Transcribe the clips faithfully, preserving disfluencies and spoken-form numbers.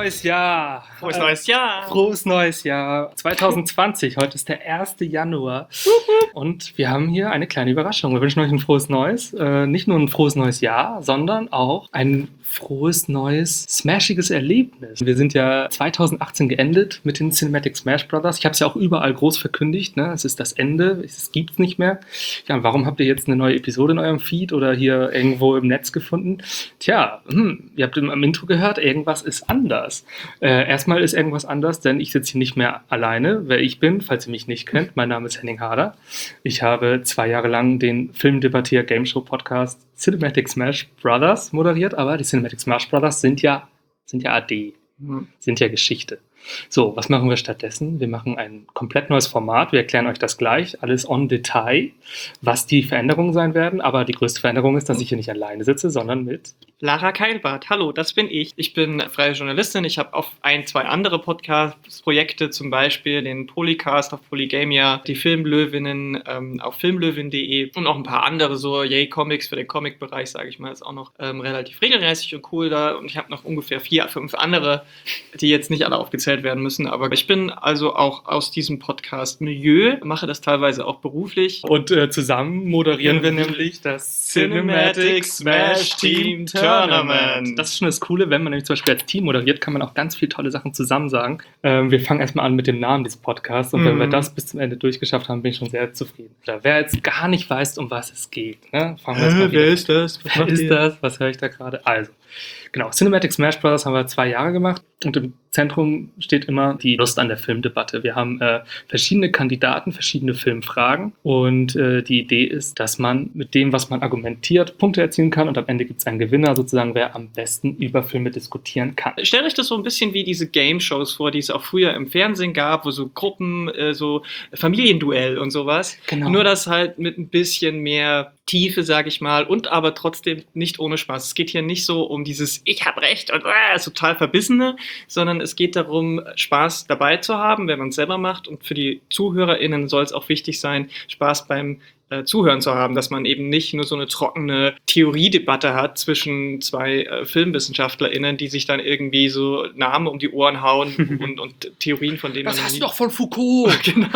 neues Jahr! Frohes neues Jahr! Frohes neues Jahr! zwanzig zwanzig, heute ist der erste Januar. Und wir haben hier eine kleine Überraschung. Wir wünschen euch ein frohes Neues. Äh, nicht nur ein frohes neues Jahr, sondern auch ein frohes neues, smashiges Erlebnis. Wir sind ja zwanzig achtzehn geendet mit den Cinematic Smash Brothers. Ich habe es ja auch überall groß verkündigt. Ne? Es ist das Ende, es gibt es nicht mehr. Ja, warum habt ihr jetzt eine neue Episode in eurem Feed oder hier irgendwo im Netz gefunden? Tja, hm, ihr habt im Intro gehört, irgendwas ist anders. Äh, erstmal ist irgendwas anders, denn ich sitze hier nicht mehr alleine. Wer ich bin, falls ihr mich nicht kennt, mein Name ist Henning Harder. Ich habe zwei Jahre lang den Filmdebattier-Game-Show-Podcast Cinematic Smash Brothers moderiert, aber die Cinematic Smash Brothers sind ja, sind ja A D, sind ja Geschichte. So, was machen wir stattdessen? Wir machen ein komplett neues Format. Wir erklären euch das gleich, alles on Detail, was die Veränderungen sein werden. Aber die größte Veränderung ist, dass ich hier nicht alleine sitze, sondern mit Lara Keilbart. Hallo, das bin ich. Ich bin freie Journalistin. Ich habe auch ein, zwei andere Podcast-Projekte, zum Beispiel den Polycast auf Polygamia, die Filmlöwinnen ähm, auf filmlöwin punkt de und auch ein paar andere, so Yay Comics für den Comic-Bereich, sage ich mal, ist auch noch ähm, relativ regelmäßig und cool da. Und ich habe noch ungefähr vier, fünf andere, die jetzt nicht alle aufgezählt werden müssen. Aber ich bin also auch aus diesem Podcast-Milieu, mache das teilweise auch beruflich. Und äh, zusammen moderieren wir nämlich das Cinematic Smash Team Tournament. Das ist schon das Coole, wenn man nämlich zum Beispiel als Team moderiert, kann man auch ganz viele tolle Sachen zusammen sagen. Ähm, wir fangen erstmal an mit dem Namen dieses Podcasts und mm. wenn wir das bis zum Ende durchgeschafft haben, bin ich schon sehr zufrieden. Oder wer jetzt gar nicht weiß, um was es geht, ne? Fangen wir jetzt mal äh, wer ist das? Was wer ist ihr? das? Was höre ich da gerade? Also, genau, Cinematic Smash Brothers haben wir zwei Jahre gemacht und im Zentrum steht immer die Lust an der Filmdebatte. Wir haben äh, verschiedene Kandidaten, verschiedene Filmfragen und äh, die Idee ist, dass man mit dem, was man argumentiert, Punkte erzielen kann und am Ende gibt es einen Gewinner, sozusagen, wer am besten über Filme diskutieren kann. Stellt euch das so ein bisschen wie diese Game-Shows vor, die es auch früher im Fernsehen gab, wo so Gruppen, äh, so Familienduell und sowas. Genau. Nur das halt mit ein bisschen mehr Tiefe, sage ich mal, und aber trotzdem nicht ohne Spaß. Es geht hier nicht so um dieses Ich hab recht und äh, total Verbissene, sondern es geht darum, Spaß dabei zu haben, wenn man es selber macht. Und für die ZuhörerInnen soll es auch wichtig sein, Spaß beim äh, Zuhören zu haben, dass man eben nicht nur so eine trockene Theoriedebatte hat zwischen zwei äh, FilmwissenschaftlerInnen, die sich dann irgendwie so Namen um die Ohren hauen und, und Theorien, von denen das man... Das hast du doch von Foucault! Genau.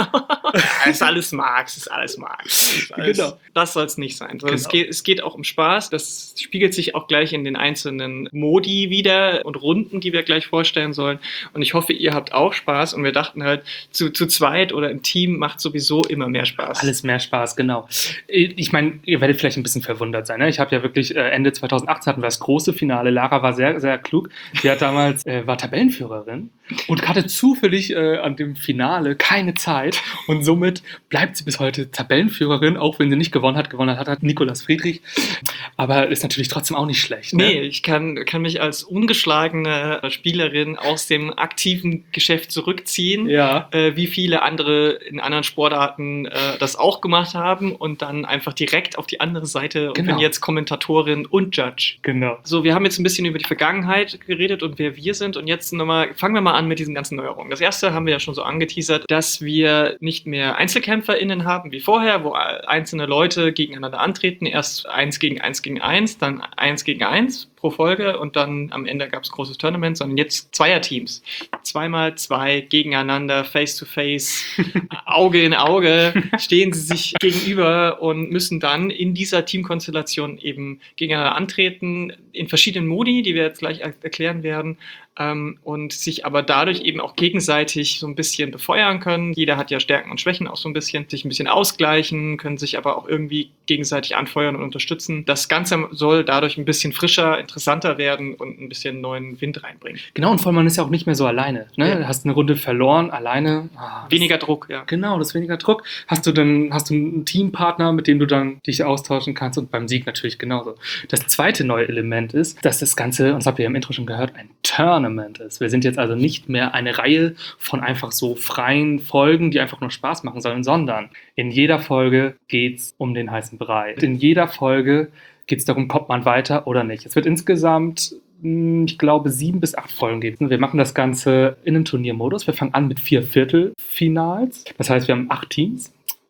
Es ist alles Marx, es ist alles Marx. Ist alles, genau. Das soll es nicht sein. Genau. Es, geht, es geht auch um Spaß. Das spiegelt sich auch gleich in den einzelnen Modi wieder und Runden, die wir gleich vorstellen sollen. Und ich hoffe, ihr habt auch Spaß. Und wir dachten halt, zu, zu zweit oder im Team macht sowieso immer mehr Spaß. Alles mehr Spaß, genau. Ich meine, ihr werdet vielleicht ein bisschen verwundert sein. Ne? Ich habe ja wirklich, äh, Ende zwanzig achtzehn hatten wir das große Finale. Lara war sehr, sehr klug. Die hat damals, äh, war Tabellenführerin und hatte zufällig äh, an dem Finale keine Zeit. Und somit bleibt sie bis heute Tabellenführerin, auch wenn sie nicht gewonnen hat. Gewonnen hat, hat Nikolaus Friedrich. Aber ist natürlich trotzdem auch nicht schlecht. Ne? Nee, ich kann, kann mich als ungeschlagene Spielerin aus dem aktiven Geschäft zurückziehen, ja. äh, wie viele andere in anderen Sportarten äh, das auch gemacht haben und dann einfach direkt auf die andere Seite und genau. bin jetzt Kommentatorin und Judge. Genau. So, wir haben jetzt ein bisschen über die Vergangenheit geredet und wer wir sind und jetzt nochmal, fangen wir mal an mit diesen ganzen Neuerungen. Das erste haben wir ja schon so angeteasert, dass wir nicht mehr EinzelkämpferInnen haben wie vorher, wo einzelne Leute gegeneinander antreten, erst eins gegen eins gegen eins, dann eins gegen eins pro Folge und dann am Ende gab es großes Tournament, sondern jetzt Zweierteams. Zweimal zwei gegeneinander, face to face, Auge in Auge, stehen sie sich gegenüber und müssen dann in dieser Teamkonstellation eben gegeneinander antreten, in verschiedenen Modi, die wir jetzt gleich erklären werden. Ähm, und sich aber dadurch eben auch gegenseitig so ein bisschen befeuern können. Jeder hat ja Stärken und Schwächen auch so ein bisschen, sich ein bisschen ausgleichen, können sich aber auch irgendwie gegenseitig anfeuern und unterstützen. Das Ganze soll dadurch ein bisschen frischer, interessanter werden und ein bisschen neuen Wind reinbringen. Genau, und vor allem man ist ja auch nicht mehr so alleine. Ne? Ja. Du hast eine Runde verloren, alleine. Ah, weniger Druck, ja. Genau, das ist weniger Druck. Hast du dann hast du einen Teampartner, mit dem du dann dich austauschen kannst und beim Sieg natürlich genauso. Das zweite neue Element ist, dass das Ganze, und das habt ihr ja im Intro schon gehört, ein Turn ist. Wir sind jetzt also nicht mehr eine Reihe von einfach so freien Folgen, die einfach nur Spaß machen sollen, sondern in jeder Folge geht es um den heißen Brei. In jeder Folge geht es darum, kommt man weiter oder nicht. Es wird insgesamt, ich glaube, sieben bis acht Folgen geben. Wir machen das Ganze in einem Turniermodus. Wir fangen an mit vier Viertelfinals. Das heißt, wir haben acht Teams.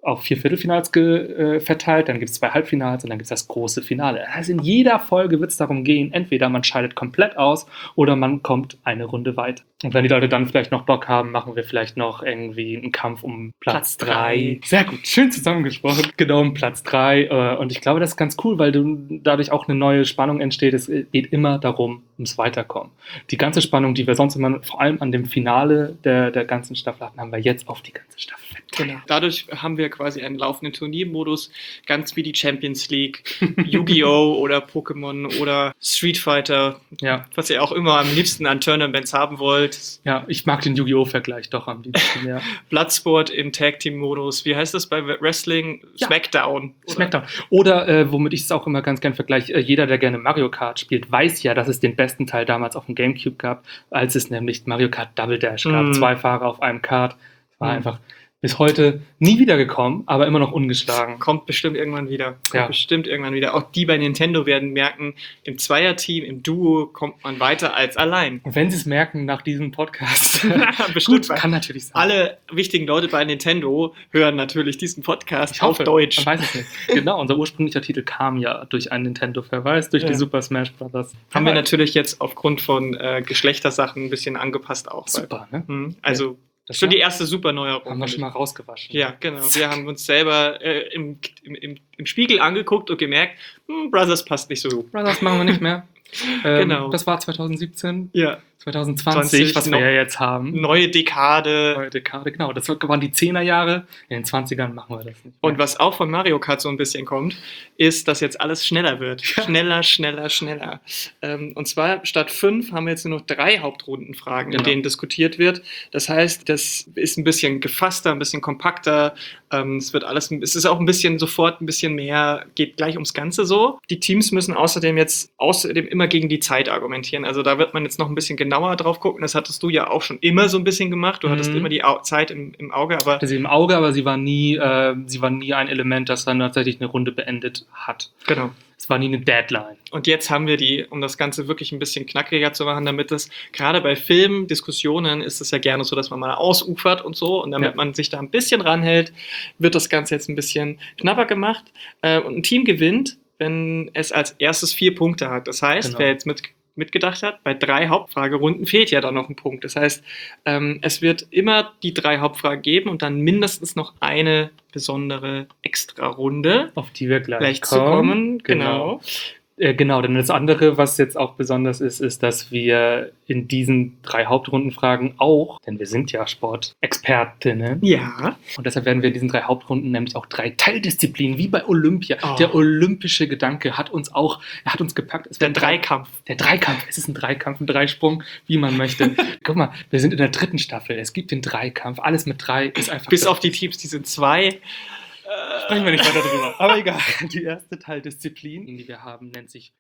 auf vier Viertelfinals ge, äh, verteilt, dann gibt es zwei Halbfinals und dann gibt es das große Finale. Das heißt, in jeder Folge wird es darum gehen, entweder man scheidet komplett aus oder man kommt eine Runde weiter. Und wenn die Leute dann vielleicht noch Bock haben, machen wir vielleicht noch irgendwie einen Kampf um Platz drei. Sehr gut, schön zusammengesprochen. Genau, um Platz drei. Und ich glaube, das ist ganz cool, weil du, dadurch auch eine neue Spannung entsteht. Es geht immer darum, ums Weiterkommen. Die ganze Spannung, die wir sonst immer vor allem an dem Finale der, der ganzen Staffel hatten, haben wir jetzt auf die ganze Staffel verteilt. Genau. Dadurch haben wir quasi einen laufenden Turniermodus, ganz wie die Champions League, Yu-Gi-Oh! Oder Pokémon oder Street Fighter, ja. Was ihr auch immer am liebsten an Tournaments haben wollt. Ja, ich mag den Yu-Gi-Oh! Vergleich doch am liebsten, ja. Bloodsport im Tag-Team-Modus. Wie heißt das bei Wrestling? Ja. Smackdown. Oder? Smackdown. Oder, äh, womit ich es auch immer ganz gern vergleiche, äh, jeder, der gerne Mario Kart spielt, weiß ja, dass es den besten Teil damals auf dem Gamecube gab, als es nämlich Mario Kart Double Dash gab. Mm. Zwei Fahrer auf einem Kart. War Mm. einfach bis heute nie wiedergekommen, aber immer noch ungeschlagen. Kommt bestimmt irgendwann wieder. Kommt Ja. bestimmt irgendwann wieder. Auch die bei Nintendo werden merken, im Zweierteam, im Duo kommt man weiter als allein. Und wenn sie es merken nach diesem Podcast, Bestimmt. gut, kann natürlich sein. Alle wichtigen Leute bei Nintendo hören natürlich diesen Podcast Ich hoffe, auf Deutsch. Man weiß es nicht. Genau, unser ursprünglicher Titel kam ja durch einen Nintendo-Verweis, durch Ja. die Super Smash Bros. Haben wir natürlich jetzt aufgrund von äh, Geschlechtersachen ein bisschen angepasst auch. Super, ne? Hm, also Das schon ja, die erste super Neuerung. haben wir schon mal rausgewaschen. Ja, genau. Wir haben uns selber äh, im, im, im, im Spiegel angeguckt und gemerkt, hm, Brothers passt nicht so gut. Brothers machen wir nicht mehr. Ähm, Genau. Das war zwanzig siebzehn, Ja. zwanzig zwanzig, was wir noch- ja jetzt haben. Neue Dekade. Neue Dekade, genau. Das waren die Zehnerjahre. In den zwanzigern machen wir das nicht. Und was auch von Mario Kart so ein bisschen kommt, ist, dass jetzt alles schneller wird. Schneller, schneller, schneller. Ähm, und zwar statt fünf haben wir jetzt nur noch drei Hauptrundenfragen, Genau. in denen diskutiert wird. Das heißt, das ist ein bisschen gefasster, ein bisschen kompakter. Ähm, es wird alles, es ist auch ein bisschen sofort ein bisschen mehr, geht gleich ums Ganze so. Die Teams müssen außerdem jetzt außerdem immer gegen die Zeit argumentieren. Also da wird man jetzt noch ein bisschen genauer drauf gucken. Das hattest du ja auch schon immer so ein bisschen gemacht. Du Mhm. hattest immer die Au- Zeit im, im Auge, aber hatte sie im Auge, aber sie war nie, äh, sie war nie ein Element, das dann tatsächlich eine Runde beendet hat. genau. Es war nie eine Deadline. Und jetzt haben wir die, um das Ganze wirklich ein bisschen knackiger zu machen, damit das, gerade bei Filmen, Diskussionen ist es ja gerne so, dass man mal ausufert und so. Und damit Ja. man sich da ein bisschen ranhält, wird das Ganze jetzt ein bisschen knapper gemacht. Äh, und ein Team gewinnt, wenn es als erstes vier Punkte hat. Das heißt, Genau. wer jetzt mit mitgedacht hat, bei drei Hauptfragerunden fehlt ja dann noch ein Punkt. Das heißt, ähm, es wird immer die drei Hauptfragen geben und dann mindestens noch eine besondere Extra-Runde. Auf die wir gleich, Gleich zu kommen, genau. Äh, genau, denn das andere, was jetzt auch besonders ist, ist, dass wir in diesen drei Hauptrundenfragen auch, denn wir sind ja Sportexpertinnen, Ja. und deshalb werden wir in diesen drei Hauptrunden nämlich auch drei Teildisziplinen, wie bei Olympia. Oh. Der olympische Gedanke hat uns auch, er hat uns gepackt. Es Der werden drei- Dreikampf. Der Dreikampf, es ist ein Dreikampf, ein Dreisprung, wie man möchte. Guck mal, wir sind in der dritten Staffel, es gibt den Dreikampf, alles mit drei ist einfach... Bis auf die Teams, die sind zwei. Sprechen wir nicht weiter drüber. Aber egal. Die erste Teildisziplin, die wir haben, nennt sich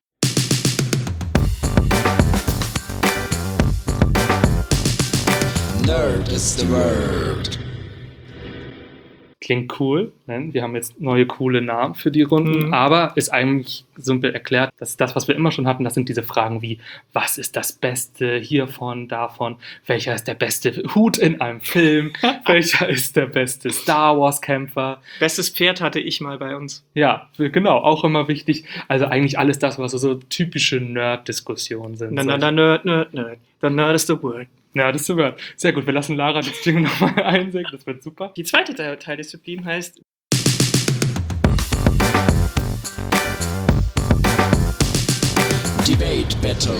Nerd is the word. Klingt cool. Ne? Wir haben jetzt neue coole Namen für die Runden, Mhm. aber ist eigentlich simpel erklärt. Das ist das, was wir immer schon hatten. Das sind diese Fragen wie, was ist das Beste hiervon, davon? Welcher ist der beste Hut in einem Film? Welcher ist der beste Star Wars Kämpfer? Bestes Pferd hatte ich mal bei uns. Ja, genau, auch immer wichtig. Also eigentlich alles das, was so, so typische Nerd-Diskussionen sind. Na, na, na, nerd, nerd, nerd. The nerd is the word. Ja, das ist super. Sehr gut, wir lassen Lara das Ding nochmal einsingen, das wird super. Die zweite Teil- Teildisziplin heißt Debate Battle.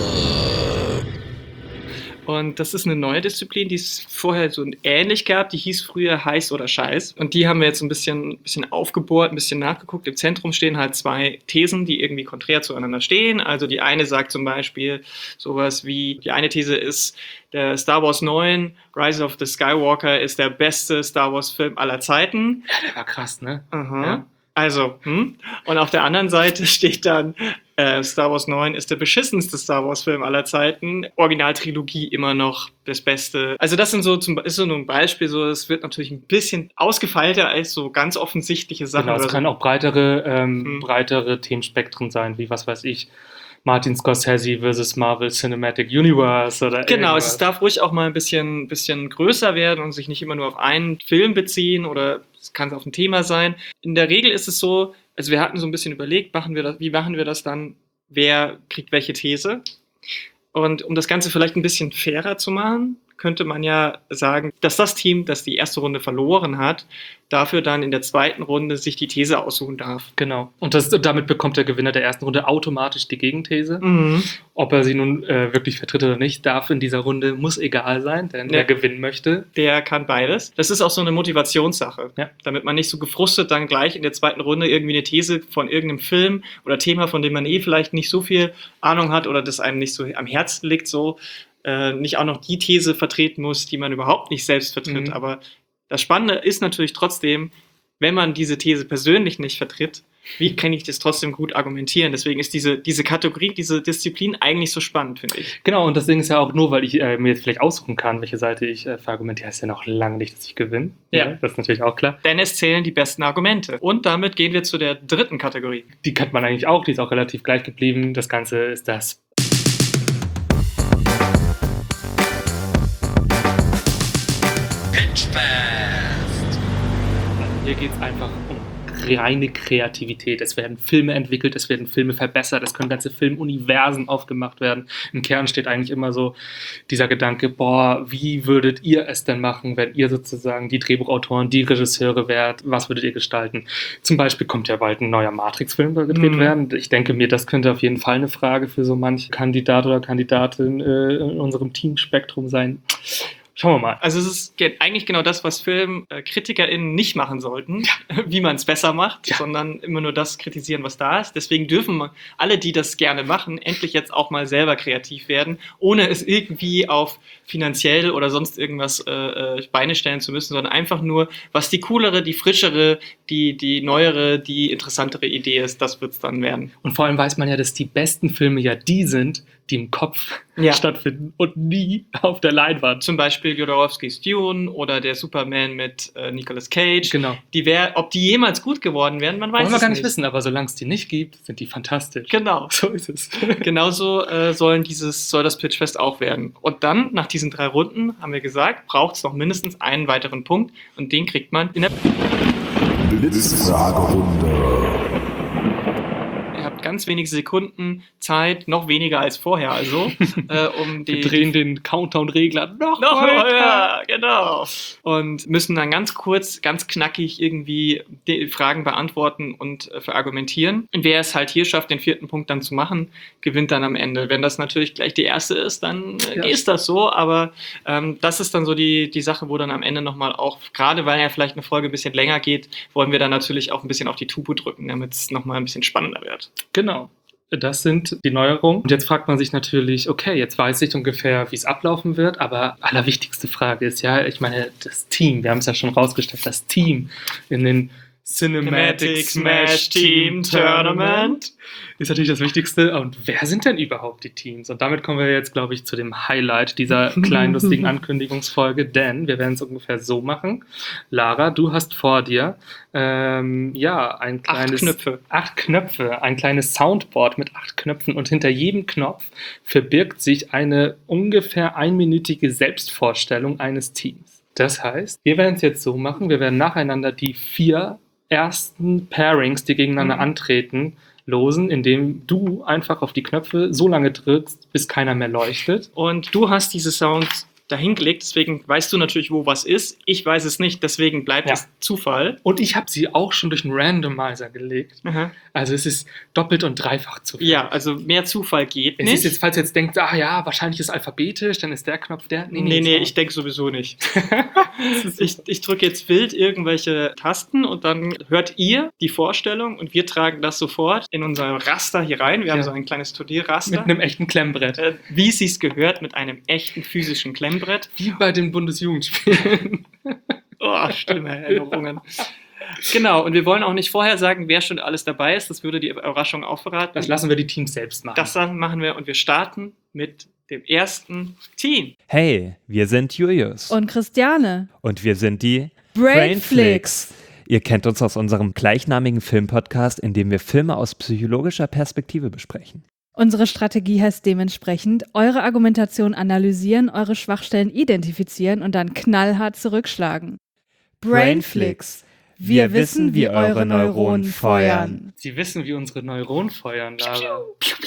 Und das ist eine neue Disziplin, die es vorher so ähnlich gab. Die hieß früher Heiß oder Scheiß. Und die haben wir jetzt ein bisschen, ein bisschen aufgebohrt, ein bisschen nachgeguckt. Im Zentrum stehen halt zwei Thesen, die irgendwie konträr zueinander stehen. Also die eine sagt zum Beispiel sowas wie, die eine These ist, der Star Wars neun, Rise of the Skywalker, ist der beste Star Wars Film aller Zeiten. Ja, der war krass, ne? Aha. Ja. Also, hm? Und auf der anderen Seite steht dann, äh, Star Wars neun ist der beschissenste Star Wars Film aller Zeiten. Originaltrilogie immer noch das Beste. Also das sind so zum, ist so ein Beispiel, so es wird natürlich ein bisschen ausgefeilter als so ganz offensichtliche Sachen. Genau, es oder können so. auch breitere, ähm, Mhm. breitere Themenspektren sein, wie was weiß ich. Martin Scorsese versus Marvel Cinematic Universe oder Genau, irgendwas. es darf ruhig auch mal ein bisschen, bisschen größer werden und sich nicht immer nur auf einen Film beziehen oder es kann auf ein Thema sein. In der Regel ist es so, also wir hatten so ein bisschen überlegt, machen wir das, wie machen wir das dann, wer kriegt welche These? Und um das Ganze vielleicht ein bisschen fairer zu machen, könnte man ja sagen, dass das Team, das die erste Runde verloren hat, dafür dann in der zweiten Runde sich die These aussuchen darf. Genau. Und das, damit bekommt der Gewinner der ersten Runde automatisch die Gegenthese. Mhm. Ob er sie nun äh, wirklich vertritt oder nicht, darf in dieser Runde, muss egal sein, denn Ja. wer gewinnen möchte. Der kann beides. Das ist auch so eine Motivationssache, Ja. damit man nicht so gefrustet dann gleich in der zweiten Runde irgendwie eine These von irgendeinem Film oder Thema, von dem man eh vielleicht nicht so viel Ahnung hat oder das einem nicht so am Herzen liegt, so äh, nicht auch noch die These vertreten muss, die man überhaupt nicht selbst vertritt. Mhm. Aber das Spannende ist natürlich trotzdem, wenn man diese These persönlich nicht vertritt, wie kann ich das trotzdem gut argumentieren? Deswegen ist diese, diese Kategorie, diese Disziplin eigentlich so spannend, finde ich. Genau, und das Ding ist ja auch nur, weil ich äh, mir jetzt vielleicht aussuchen kann, welche Seite ich äh, verargumentiere, heißt ja noch lange nicht, dass ich gewinne. Ja. Das ist natürlich auch klar. Denn es zählen die besten Argumente. Und damit gehen wir zu der dritten Kategorie. Die kennt man eigentlich auch, die ist auch relativ gleich geblieben. Das Ganze ist das Hier geht es einfach um reine Kreativität. Es werden Filme entwickelt, es werden Filme verbessert, es können ganze Filmuniversen aufgemacht werden. Im Kern steht eigentlich immer so dieser Gedanke, boah, wie würdet ihr es denn machen, wenn ihr sozusagen die Drehbuchautoren, die Regisseure wärt, was würdet ihr gestalten? Zum Beispiel kommt ja bald ein neuer Matrix-Film gedreht Mhm. werden. Ich denke mir, das könnte auf jeden Fall eine Frage für so manch Kandidat oder Kandidatin äh, in unserem Teamspektrum sein. Schauen wir mal. Also es ist ge- eigentlich genau das, was FilmkritikerInnen nicht machen sollten, wie man es besser macht, Ja. sondern immer nur das kritisieren, was da ist. Deswegen dürfen alle, die das gerne machen, endlich jetzt auch mal selber kreativ werden, ohne es irgendwie auf finanziell oder sonst irgendwas äh, äh, Beine stellen zu müssen, sondern einfach nur, was die coolere, die frischere, die, die neuere, die interessantere Idee ist, das wird es dann werden. Und vor allem weiß man ja, dass die besten Filme ja die sind, die im Kopf Ja. stattfinden und nie auf der Leinwand. Zum Beispiel Jodorowskis Dune oder der Superman mit äh, Nicolas Cage. Genau. Die wär, ob die jemals gut geworden wären, man weiß Wollen wir es gar nicht nicht. wissen, aber solange es die nicht gibt, sind die fantastisch. Genau. So ist es. Genauso äh, sollen dieses, soll das Pitchfest auch werden. Und dann, nach diesen drei Runden, haben wir gesagt, braucht es noch mindestens einen weiteren Punkt und den kriegt man in der... Blitzfragerunde. Ihr habt ganz wenige Sekunden Zeit, noch weniger als vorher also, äh, um die... Wir drehen den Countdown-Regler noch, Noch weiter. höher, genau. Und müssen dann ganz kurz, ganz knackig irgendwie die Fragen beantworten und äh, verargumentieren. Und wer es halt hier schafft, den vierten Punkt dann zu machen, gewinnt dann am Ende. Wenn das natürlich gleich die erste ist, dann äh, Ja. ist das so. Aber ähm, das ist dann so die, die Sache, wo dann am Ende nochmal auch, gerade weil ja vielleicht eine Folge ein bisschen länger geht, wollen wir dann natürlich auch ein bisschen auf die Tube drücken, damit es nochmal ein bisschen spannender wird. Genau. Das sind die Neuerungen. Und jetzt fragt man sich natürlich, okay, jetzt weiß ich ungefähr, wie es ablaufen wird, aber allerwichtigste Frage ist ja, ich meine, das Team, wir haben es ja schon rausgestellt, das Team in den Cinematic Smash Team Tournament ist natürlich das Wichtigste. Und wer sind denn überhaupt die Teams? Und damit kommen wir jetzt, glaube ich, zu dem Highlight dieser kleinen lustigen Ankündigungsfolge, denn wir werden es ungefähr so machen. Lara, du hast vor dir ähm, ja ein kleines Knöpfe. acht Knöpfe, ein kleines Soundboard mit acht Knöpfen und hinter jedem Knopf verbirgt sich eine ungefähr einminütige Selbstvorstellung eines Teams. Das heißt, wir werden es jetzt so machen, wir werden nacheinander die vier ersten Pairings, die gegeneinander Mhm. antreten, losen, indem du einfach auf die Knöpfe so lange drückst, bis keiner mehr leuchtet. Und du hast diese Sounds dahin gelegt, deswegen weißt du natürlich, wo was ist. Ich weiß es nicht, deswegen bleibt Ja. es Zufall. Und ich habe sie auch schon durch einen Randomizer gelegt. Aha. Also es ist doppelt und dreifach zu viel. Ja, also mehr Zufall geht Es nicht. ist jetzt, falls ihr jetzt denkt, ah ja, wahrscheinlich ist alphabetisch, dann ist der Knopf der. Nee, nee, ist auch- ich denke sowieso nicht. ich ich drücke jetzt wild irgendwelche Tasten und dann hört ihr die Vorstellung und wir tragen das sofort in unser Raster hier rein. Wir haben Ja. so ein kleines mit Turnierraster. einem echten Klemmbrett. Äh, wie es sich gehört, mit einem echten physischen Klemmbrett. Wie bei den Bundesjugendspielen. Oh, schlimme Erinnerungen. Genau, und wir wollen auch nicht vorher sagen, wer schon alles dabei ist. Das würde die Überraschung auch verraten. Das lassen wir die Teams selbst machen. Das dann machen wir und wir starten mit dem ersten Team. Hey, wir sind Julius. Und Christiane. Und wir sind die Brainflix. Ihr kennt uns aus unserem gleichnamigen Filmpodcast, in dem wir Filme aus psychologischer Perspektive besprechen. Unsere Strategie heißt dementsprechend, eure Argumentation analysieren, eure Schwachstellen identifizieren und dann knallhart zurückschlagen. Brainflix. Wir wissen, wie eure Neuronen feuern. Sie wissen, wie unsere Neuronen feuern, Lara.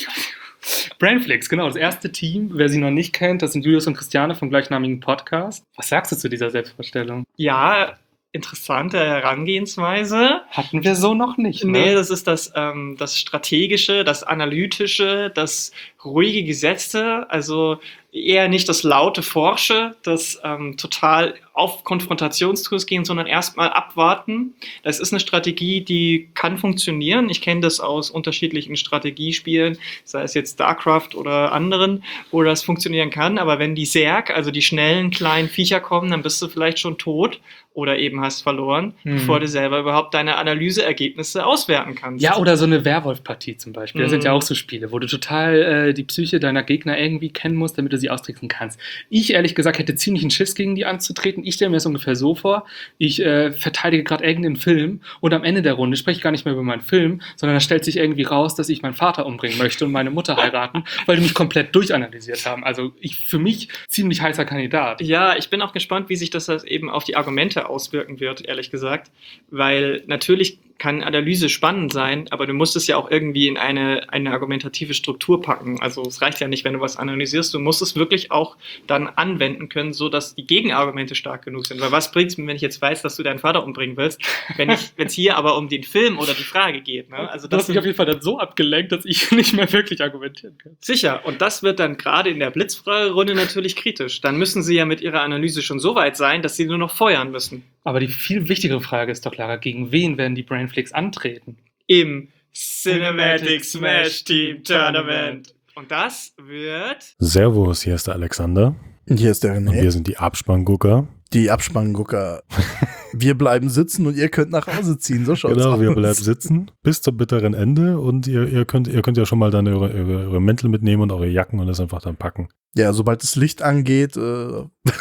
Brainflix, genau, das erste Team. Wer sie noch nicht kennt, das sind Julius und Christiane vom gleichnamigen Podcast. Was sagst du zu dieser Selbstvorstellung? Ja, interessante Herangehensweise. Hatten wir so noch nicht, ne? Nee, das ist das, ähm, das Strategische, das Analytische, das ruhige Gesetzte, also eher nicht das laute Forsche, das ähm, total auf Konfrontationskurs gehen, sondern erstmal abwarten. Das ist eine Strategie, die kann funktionieren. Ich kenne das aus unterschiedlichen Strategiespielen, sei es jetzt StarCraft oder anderen, wo das funktionieren kann. Aber wenn die Zerg, also die schnellen kleinen Viecher kommen, dann bist du vielleicht schon tot oder eben hast verloren, mhm. bevor du selber überhaupt deine Analyseergebnisse auswerten kannst. Ja, oder so eine Werwolf-Partie zum Beispiel. Das Mhm. sind ja auch so Spiele, wo du total äh, die Psyche deiner Gegner irgendwie kennen musst, damit du sie austricksen kannst. Ich, ehrlich gesagt, hätte ziemlich einen Schiss, gegen die anzutreten. Ich stelle mir das ungefähr so vor, ich äh, verteidige gerade irgendeinen Film und am Ende der Runde spreche ich gar nicht mehr über meinen Film, sondern da stellt sich irgendwie raus, dass ich meinen Vater umbringen möchte und meine Mutter heiraten, weil die mich komplett durchanalysiert haben. Also ich für mich ziemlich heißer Kandidat. Ja, ich bin auch gespannt, wie sich das eben auf die Argumente auswirken wird, ehrlich gesagt. Weil natürlich kann Analyse spannend sein, aber du musst es ja auch irgendwie in eine, eine argumentative Struktur packen. Also es reicht ja nicht, wenn du was analysierst, du musst es wirklich auch dann anwenden können, sodass die Gegenargumente stark genug sind. Weil was bringt es mir, wenn ich jetzt weiß, dass du deinen Vater umbringen willst, wenn es hier aber um den Film oder die Frage geht. Ne? Also Du das hast mich auf jeden Fall dann so abgelenkt, dass ich nicht mehr wirklich argumentieren kann. Sicher, und das wird dann gerade in der Blitzfragerunde natürlich kritisch. Dann müssen sie ja mit ihrer Analyse schon so weit sein, dass sie nur noch feuern müssen. Aber die viel wichtigere Frage ist doch, Lara, gegen wen werden die Brainflix antreten? Im Cinematic Smash Team Tournament. Und das wird... Servus, hier ist der Alexander. Und hier ist der Und wir René. sind die Abspanngucker. Die Abspanngucker. Wir bleiben sitzen und ihr könnt nach Hause ziehen. So schaut's Genau, aus. wir bleiben sitzen bis zum bitteren Ende und ihr, ihr, könnt, ihr könnt ja schon mal dann eure, eure, eure Mäntel mitnehmen und eure Jacken und das einfach dann packen. Ja, sobald das Licht angeht, äh,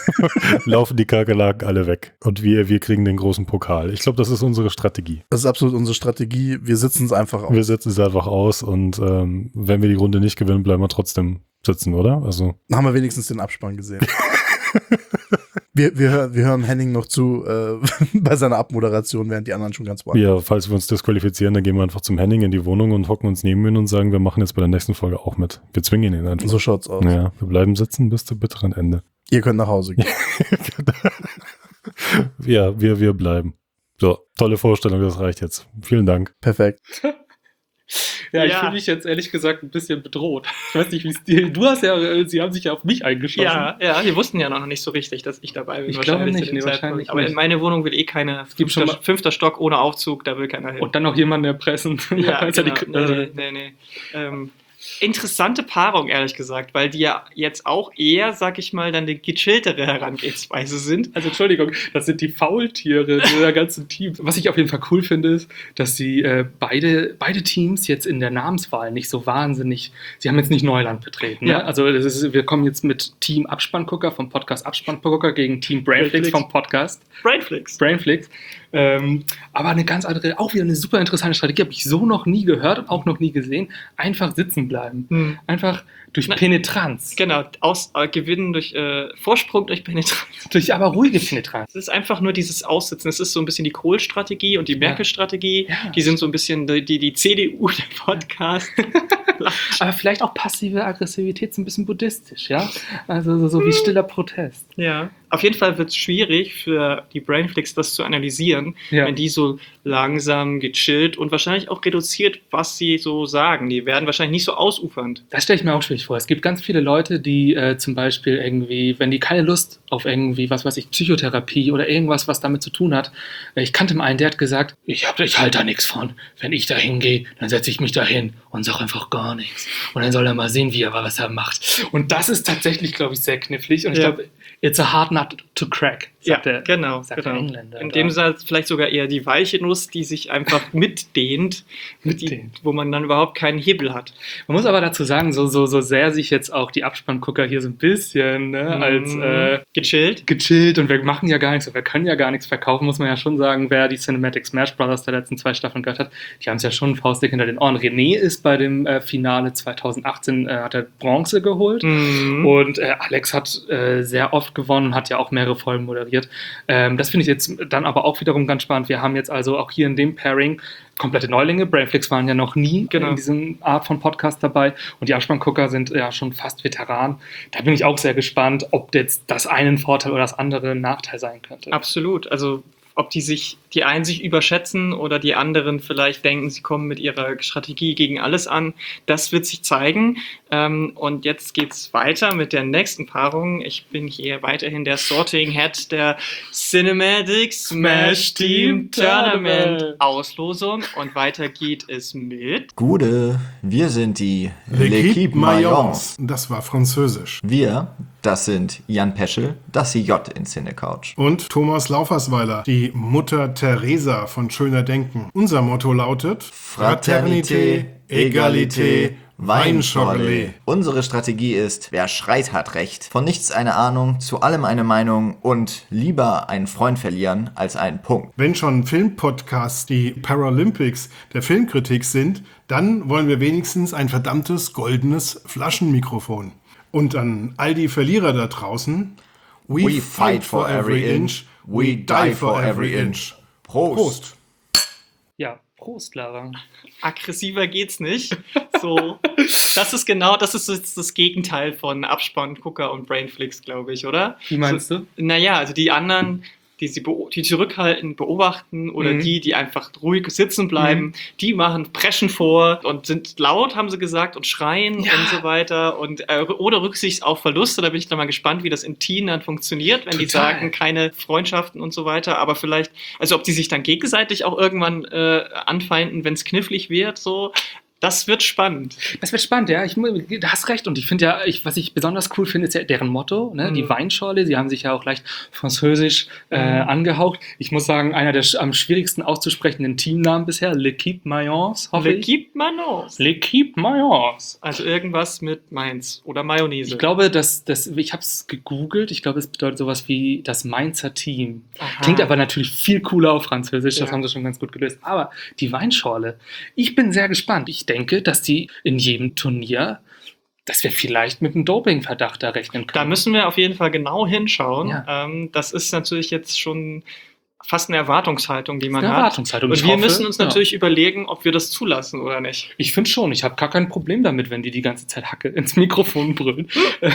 Laufen die Kakerlaken alle weg und wir, wir kriegen den großen Pokal. Ich glaube, das ist unsere Strategie. das ist absolut unsere Strategie. Wir sitzen es einfach aus. Wir setzen es einfach aus und ähm, wenn wir die Runde nicht gewinnen, bleiben wir trotzdem sitzen, oder? Also Dann haben wir wenigstens den Abspann gesehen. wir, wir, hören, wir hören Henning noch zu äh, bei seiner Abmoderation, während die anderen schon ganz woanders. ja, falls wir uns disqualifizieren, dann gehen wir einfach zum Henning in die Wohnung und hocken uns neben ihn und sagen, wir machen jetzt bei der nächsten Folge auch mit. Wir zwingen ihn einfach. So schaut's aus. Ja, wir bleiben sitzen bis zum bitteren Ende. Ihr könnt nach Hause gehen. Ja, wir, wir bleiben. So, tolle Vorstellung, das reicht jetzt. Vielen Dank. Perfekt. Ja, ich Ja. fühle mich jetzt ehrlich gesagt ein bisschen bedroht. Ich weiß nicht, wie es dir... Du hast ja... äh, Sie haben sich ja auf mich eingeschossen. Ja, ja, die wussten ja noch nicht so richtig, dass ich dabei bin. Ich glaube wahrscheinlich nicht, zu dem nee, Zeitpunkt. wahrscheinlich Aber nicht. in meine Wohnung will eh keiner. gibt Fünfter, schon mal- fünfter Stock ohne Aufzug, da will keiner hin. Und dann noch jemanden erpressen. ja, Als er genau. die- nee, nee, nee, nee. Ähm, interessante Paarung, ehrlich gesagt, weil die ja jetzt auch eher, sag ich mal, dann die gechilltere Herangehensweise sind. Also Entschuldigung, das sind die Faultiere dieser ganzen Teams. Was ich auf jeden Fall cool finde, ist, dass sie äh, beide, beide Teams jetzt in der Namenswahl nicht so wahnsinnig, sie haben jetzt nicht Neuland betreten. Ja. Ne? Also das ist, wir kommen jetzt mit Team Abspanngucker vom Podcast Abspanngucker gegen Team Brainflix Brainflix. vom Podcast Brainflix. Brainflix. Ähm, aber eine ganz andere, auch wieder eine super interessante Strategie, habe ich so noch nie gehört und auch noch nie gesehen. Einfach sitzen bleiben. Hm. Einfach durch Na, Penetranz. Genau, aus, äh, gewinnen durch äh, Vorsprung, durch Penetranz. Durch aber ruhige Penetranz. Es ist einfach nur dieses Aussitzen. Es ist so ein bisschen die Kohl-Strategie und die Merkel-Strategie. Ja. Die sind so ein bisschen die, die, die C D U der Podcast. Aber vielleicht auch passive Aggressivität, so ein bisschen buddhistisch, ja? Also so, so wie stiller Protest. Ja. Auf jeden Fall wird es schwierig für die Brainflix, das zu analysieren, Ja. wenn die so langsam, gechillt und wahrscheinlich auch reduziert, was sie so sagen. Die werden wahrscheinlich nicht so ausufernd. Das stelle ich mir auch schwierig vor. Es gibt ganz viele Leute, die äh, zum Beispiel irgendwie, wenn die keine Lust auf irgendwie, was weiß ich, Psychotherapie oder irgendwas, was damit zu tun hat. äh, Ich kannte mal einen, der hat gesagt, ich, hab- ich halte da nichts von. Wenn ich da hingehe, dann setze ich mich da hin und sage einfach gar nichts. Und dann soll er mal sehen, wie er was er macht. Und das ist tatsächlich, glaube ich, sehr knifflig. Und ich Ja. glaube, it's a hard nut to crack. sagt ja, der, genau, sagt genau. der Engländer. In da. dem Sinne vielleicht sogar eher die weiche Nuss, die sich einfach mitdehnt, mit die, Mitdehnt. wo man dann überhaupt keinen Hebel hat. Man muss aber dazu sagen, so, so, so sehr sich jetzt auch die Abspanngucker hier so ein bisschen ne, als äh, gechillt. gechillt und wir machen ja gar nichts und wir können ja gar nichts verkaufen, muss man ja schon sagen, wer die Cinematic Smash Brothers der letzten zwei Staffeln gehört hat, die haben es ja schon faustdick hinter den Ohren. René ist bei dem äh, Finale zwanzig achtzehn, äh, hat er Bronze geholt Mhm. und äh, Alex hat äh, sehr oft gewonnen, hat ja auch mehrere Folgen moderiert. Ähm, das finde ich jetzt dann aber auch wiederum ganz spannend. Wir haben jetzt also auch hier in dem Pairing komplette Neulinge. Brainflix waren ja noch nie Genau. in diesem Art von Podcast dabei und die Abspanngucker sind ja schon fast Veteran. Da bin ich auch sehr gespannt, ob jetzt das einen Vorteil oder das andere ein Nachteil sein könnte. Absolut. Also ob die sich, die einen sich überschätzen oder die anderen vielleicht denken, sie kommen mit ihrer Strategie gegen alles an. Das wird sich zeigen. Ähm, und jetzt geht's weiter mit der nächsten Paarung. Ich bin hier weiterhin der Sorting Head der Cinematic Smash Team Tournament Auslosung. Und weiter geht es mit Gude, wir sind die L'équipe Mayence. Das war französisch. Wir, das sind Jan Peschel, das J in Cinecouch. Und Thomas Laufersweiler, die Mutter Teresa von Schöner Denken. Unser Motto lautet Fraternité, Egalité, Weinschorle. Unsere Strategie ist, wer schreit, hat Recht. Von nichts eine Ahnung, zu allem eine Meinung und lieber einen Freund verlieren als einen Punkt. Wenn schon Filmpodcasts die Paralympics der Filmkritik sind, dann wollen wir wenigstens ein verdammtes goldenes Flaschenmikrofon. Und an all die Verlierer da draußen, we, We fight for every inch, we die for every inch. Prost. Prost. Ja, Prost, Lara. aggressiver geht's nicht. So, das ist genau, das ist jetzt das Gegenteil von Abspann, Gucker und Brainflix, glaube ich, oder? Wie meinst so, du? Naja, also die anderen, die sie beo- die zurückhalten, beobachten oder Mhm. die, die einfach ruhig sitzen bleiben, Mhm. die machen, preschen vor und sind laut, haben sie gesagt, und schreien Ja. und so weiter und äh, oder Rücksicht auf Verluste. Da bin ich dann mal gespannt, wie das im Team dann funktioniert, wenn die Total. sagen, keine Freundschaften und so weiter, aber vielleicht, also ob die sich dann gegenseitig auch irgendwann äh, anfeinden, wenn es knifflig wird, so. Das wird spannend. Das wird spannend, ja. Ich, mu- du hast recht. Und ich finde ja, ich, was ich besonders cool finde, ist ja deren Motto, ne? Mhm. Die Weinschorle. Sie haben sich ja auch leicht französisch äh, Mhm. angehaucht. Ich muss sagen, einer der sch- am schwierigsten auszusprechenden Teamnamen bisher, L'Équipe Mayence, hoffe ich. L'équipe Manos. L'Équipe Mayence. Also irgendwas mit Mainz oder Mayonnaise. Ich glaube, dass das, ich habe es gegoogelt. Ich glaube, es bedeutet sowas wie das Mainzer Team. Aha. Klingt aber natürlich viel cooler auf Französisch. Das Ja. haben sie schon ganz gut gelöst. Aber die Weinschorle, ich bin sehr gespannt. Ich denke, dass die in jedem Turnier, dass wir vielleicht mit einem Dopingverdacht da rechnen können. Da müssen wir auf jeden Fall genau hinschauen. Ja. Ähm, das ist natürlich jetzt schon fast eine Erwartungshaltung, die man Eine hat. Erwartungshaltung. Und Ich wir hoffe, müssen uns ja. natürlich überlegen, ob wir das zulassen oder nicht. Ich finde schon, ich habe gar kein Problem damit, wenn die die ganze Zeit Hacke ins Mikrofon brüllen.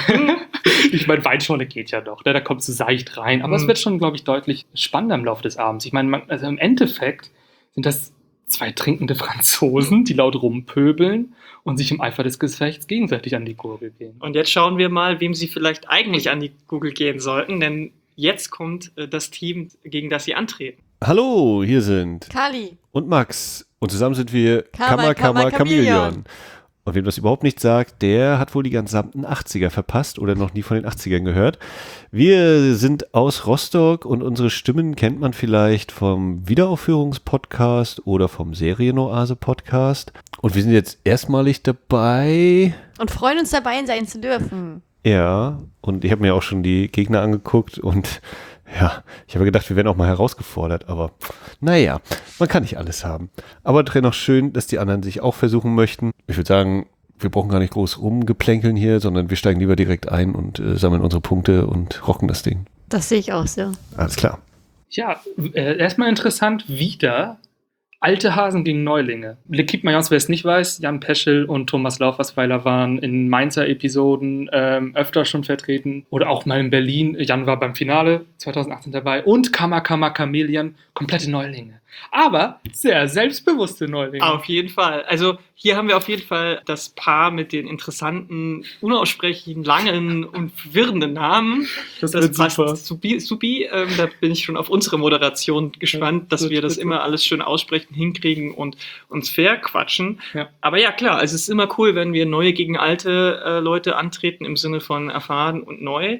Ich meine, Weinschorle geht ja doch, ne? Da kommt so seicht rein. Aber Mhm. es wird schon, glaube ich, deutlich spannender im Laufe des Abends. Ich meine, man- also im Endeffekt sind das zwei trinkende Franzosen, die laut rumpöbeln und sich im Eifer des Gefechts gegenseitig an die Gurgel gehen. Und jetzt schauen wir mal, wem sie vielleicht eigentlich an die Google gehen sollten, denn jetzt kommt äh, das Team, gegen das sie antreten. Hallo, hier sind Kali. und Max. Und zusammen sind wir Kammer, Kammer, Kammer, Kammer, Chamäleon. Chamäleon. Und wem das überhaupt nicht sagt, der hat wohl die gesamten achtziger verpasst oder noch nie von den achtzigern gehört. Wir sind aus Rostock und unsere Stimmen kennt man vielleicht vom Wiederaufführungspodcast oder vom Serienoase-Podcast. Und wir sind jetzt erstmalig dabei. Und freuen uns dabei sein zu dürfen. Ja, und ich habe mir auch schon die Gegner angeguckt und ja, ich habe gedacht, wir werden auch mal herausgefordert, aber naja, man kann nicht alles haben. Aber dennoch schön, dass die anderen sich auch versuchen möchten. Ich würde sagen, wir brauchen gar nicht groß rumgeplänkeln hier, sondern wir steigen lieber direkt ein und äh, sammeln unsere Punkte und rocken das Ding. Das sehe ich auch so. Alles klar. Ja, äh, erstmal interessant, wieder alte Hasen gegen Neulinge. L'Équipe Mayence, wer es nicht weiß, Jan Peschel und Thomas Laufersweiler waren in Mainzer Episoden ähm, öfter schon vertreten oder auch mal in Berlin. Jan war beim Finale zwanzig achtzehn dabei und Kammer, Kammer, Chamäleon, komplette Neulinge. Aber sehr selbstbewusste Neulinge. Auf jeden Fall. Also hier haben wir auf jeden Fall das Paar mit den interessanten, unaussprechlichen, langen und verwirrenden Namen. Das wird passt super. supi. supi. Ähm, da bin ich schon auf unsere Moderation gespannt, Ja, dass wird wir das spitze. immer alles schön aussprechen, hinkriegen und uns fair quatschen. Ja. Aber ja, klar, also es ist immer cool, wenn wir neue gegen alte äh, Leute antreten im Sinne von erfahren und neu.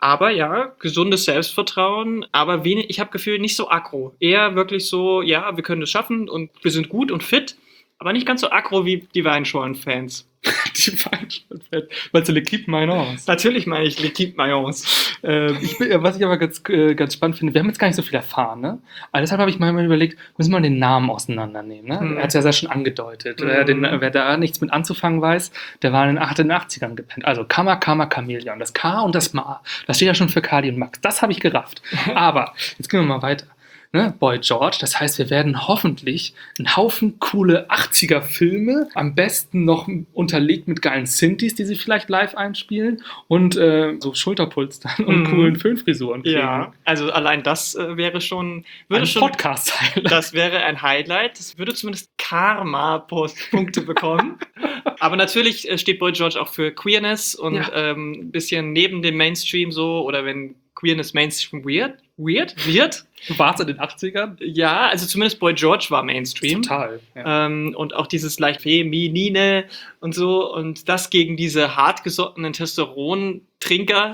Aber ja, gesundes Selbstvertrauen, aber wenig, ich habe Gefühl, nicht so aggro. Eher wirklich so, ja, wir können das schaffen und wir sind gut und fit, aber nicht ganz so aggro wie die Weinschorlen-Fans. Die Weinschorlen-Fans. Meinst du L'Équipe Mayence? Natürlich meine ich L'Équipe Mayence. Ähm, ich bin, was ich aber ganz, äh, ganz spannend finde, wir haben jetzt gar nicht so viel erfahren, ne? Aber deshalb habe ich mal überlegt, müssen wir den Namen auseinandernehmen, ne? Hm. Er hat es ja sehr schon angedeutet. Hm. Wer, den, wer da nichts mit anzufangen weiß, der war in den achtundachtzigern gepennt. Also Kammer, Kammer, Chamäleon. Das K und das Ma, das steht ja schon für Kali und Max. Das habe ich gerafft. Aber, jetzt gehen wir mal weiter. Ne, Boy George, das heißt, wir werden hoffentlich einen Haufen coole achtziger-Filme, am besten noch unterlegt mit geilen Synthes, die sie vielleicht live einspielen und äh, so Schulterpolstern und Mhm. coolen Föhnfrisuren kriegen. Ja, also allein das äh, wäre schon, würde Ein schon, Podcast-Highlight. das wäre ein Highlight. Das würde zumindest Karma-Punkte bekommen. Aber natürlich äh, steht Boy George auch für Queerness und Ja. ähm, ein bisschen neben dem Mainstream so, oder wenn Queerness Mainstream weird, weird, weird. Du warst in den achtzigern? Ja, also zumindest Boy George war Mainstream. Total. Ja. Ähm, und auch dieses leicht feminine und so. Und das gegen diese hartgesottenen Testosteron-Trinker.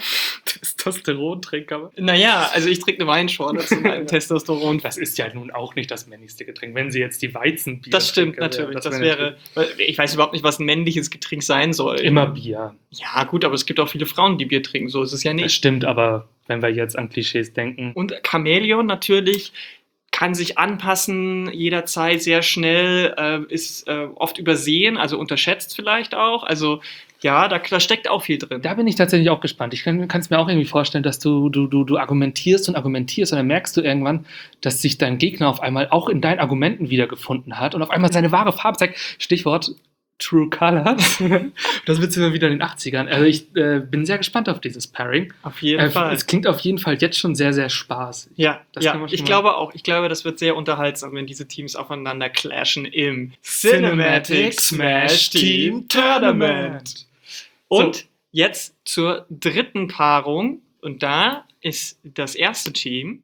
Testosteron-Trinker. Naja, also ich trinke eine Weinschorle zu meinem Testosteron. Das ist ja nun auch nicht das männlichste Getränk. Wenn sie jetzt die Weizenbier Das stimmt Trinker natürlich. wäre, Das, wäre wäre, weil ich weiß überhaupt nicht, was ein männliches Getränk sein soll. immer Bier. Ja, gut, aber es gibt auch viele Frauen, die Bier trinken. So ist es ja Das nicht. stimmt, aber wenn wir jetzt an Klischees denken. Und Chamäleon natürlich kann sich anpassen, jederzeit sehr schnell, äh, ist äh, oft übersehen, also unterschätzt vielleicht auch. Also ja, da, da steckt auch viel drin. Da bin ich tatsächlich auch gespannt. Ich kann es mir auch irgendwie vorstellen, dass du, du, du, du argumentierst und argumentierst und dann merkst du irgendwann, dass sich dein Gegner auf einmal auch in deinen Argumenten wiedergefunden hat und auf einmal seine wahre Farbe zeigt. Stichwort True Colors. Das wird immer wieder in den achtzigern. Also ich äh, bin sehr gespannt auf dieses Pairing. Auf jeden Äh, Fall. Es klingt auf jeden Fall jetzt schon sehr, sehr spaßig. Ja, Das kann ja man schon ich mal- glaube auch. Ich glaube, das wird sehr unterhaltsam, wenn diese Teams aufeinander clashen im Cinematic Smash Team Tournament. Und jetzt zur dritten Paarung. Und da ist das erste Team.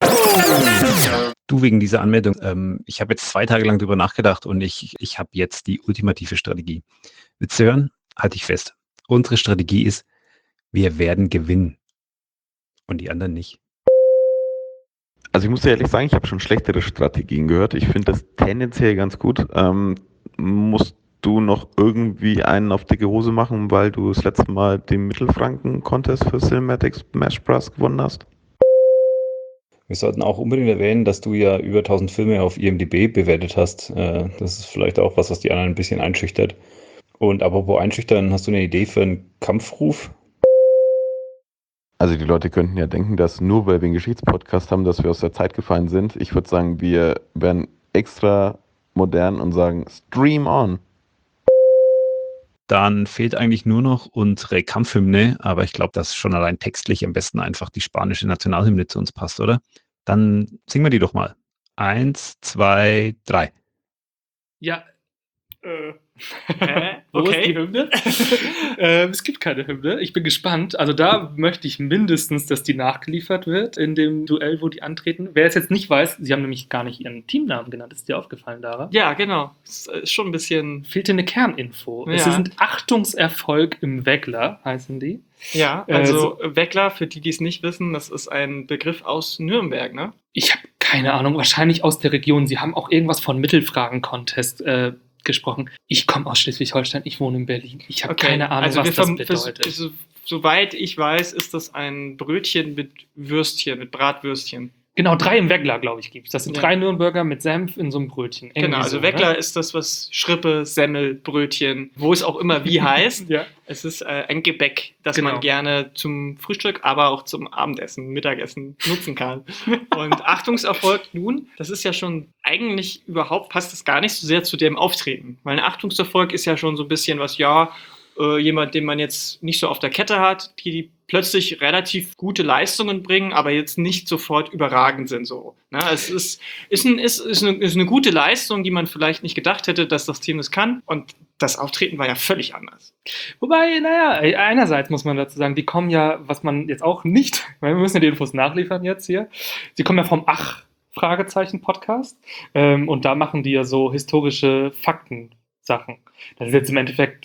Du, wegen dieser Anmeldung, ähm, ich habe jetzt zwei Tage lang drüber nachgedacht und ich, ich habe jetzt die ultimative Strategie. Willst du hören? Halte ich fest. Unsere Strategie ist, wir werden gewinnen. Und die anderen nicht. Also ich muss dir ehrlich sagen, ich habe schon schlechtere Strategien gehört. Ich finde das tendenziell ganz gut. Ähm, musst du noch irgendwie einen auf dicke Hose machen, weil du das letzte Mal den Mittelfranken-Contest für Cinematic Smash Bros. Gewonnen hast? Wir sollten auch unbedingt erwähnen, dass du ja über tausend Filme auf I M D B bewertet hast. Äh, das ist vielleicht auch was, was die anderen ein bisschen einschüchtert. Und apropos einschüchtern, hast du eine Idee für einen Kampfruf? Also die Leute könnten ja denken, dass nur weil wir einen Geschichtspodcast haben, dass wir aus der Zeit gefallen sind. Ich würde sagen, wir werden extra modern und sagen, Stream on. Dann fehlt eigentlich nur noch unsere Kampfhymne, aber ich glaube, dass schon allein textlich am besten einfach die spanische Nationalhymne zu uns passt, oder? Dann singen wir die doch mal. Eins, zwei, drei. Ja. Äh. Hä? Wo Okay. ist die Hymne? ähm, es gibt keine Hymne. Ich bin gespannt. Also da möchte ich mindestens, dass die nachgeliefert wird in dem Duell, wo die antreten. Wer es jetzt nicht weiß, sie haben nämlich gar nicht ihren Teamnamen genannt. Ist dir aufgefallen, Dara? Ja, genau. Das ist schon ein bisschen. Fehlte eine Kerninfo. Ja. Es sind Achtungserfolg im Weckler, heißen die. Ja, Äh, also Weckler, für die, die es nicht wissen, das ist ein Begriff aus Nürnberg, ne? Ich habe keine Ahnung, wahrscheinlich aus der Region. Sie haben auch irgendwas von Mittelfragen-Contest äh, gesprochen. Ich komme aus Schleswig-Holstein, ich wohne in Berlin. Ich habe keine Ahnung, also was wir das verm- bedeutet. vers- so- Soweit ich weiß, ist das ein Brötchen mit Würstchen, mit Bratwürstchen. Genau, drei im Weckler, glaube ich, gibt es. Das sind Ja. drei Nürnberger mit Senf in so einem Brötchen. Irgendwie Genau, also so, Weckler ne? ist das, was Schrippe, Semmel, Brötchen, wo es auch immer wie heißt. Ja. Es ist äh, ein Gebäck, das Genau. man gerne zum Frühstück, aber auch zum Abendessen, Mittagessen nutzen kann. Und Achtungserfolg nun, das ist ja schon eigentlich überhaupt, passt das gar nicht so sehr zu dem Auftreten. Weil ein Achtungserfolg ist ja schon so ein bisschen was, ja, äh, jemand, den man jetzt nicht so auf der Kette hat, die, die plötzlich relativ gute Leistungen bringen, aber jetzt nicht sofort überragend sind. So. Ne? Es ist, ist, ein, ist, ist, eine, ist eine gute Leistung, die man vielleicht nicht gedacht hätte, dass das Team das kann. Und das Auftreten war ja völlig anders. Wobei, naja, einerseits muss man dazu sagen, die kommen ja, was man jetzt auch nicht, weil wir müssen ja die Infos nachliefern jetzt hier, sie kommen ja vom Ach, Fragezeichen Podcast ähm, und da machen die ja so historische Fakten-Sachen. Das ist jetzt im Endeffekt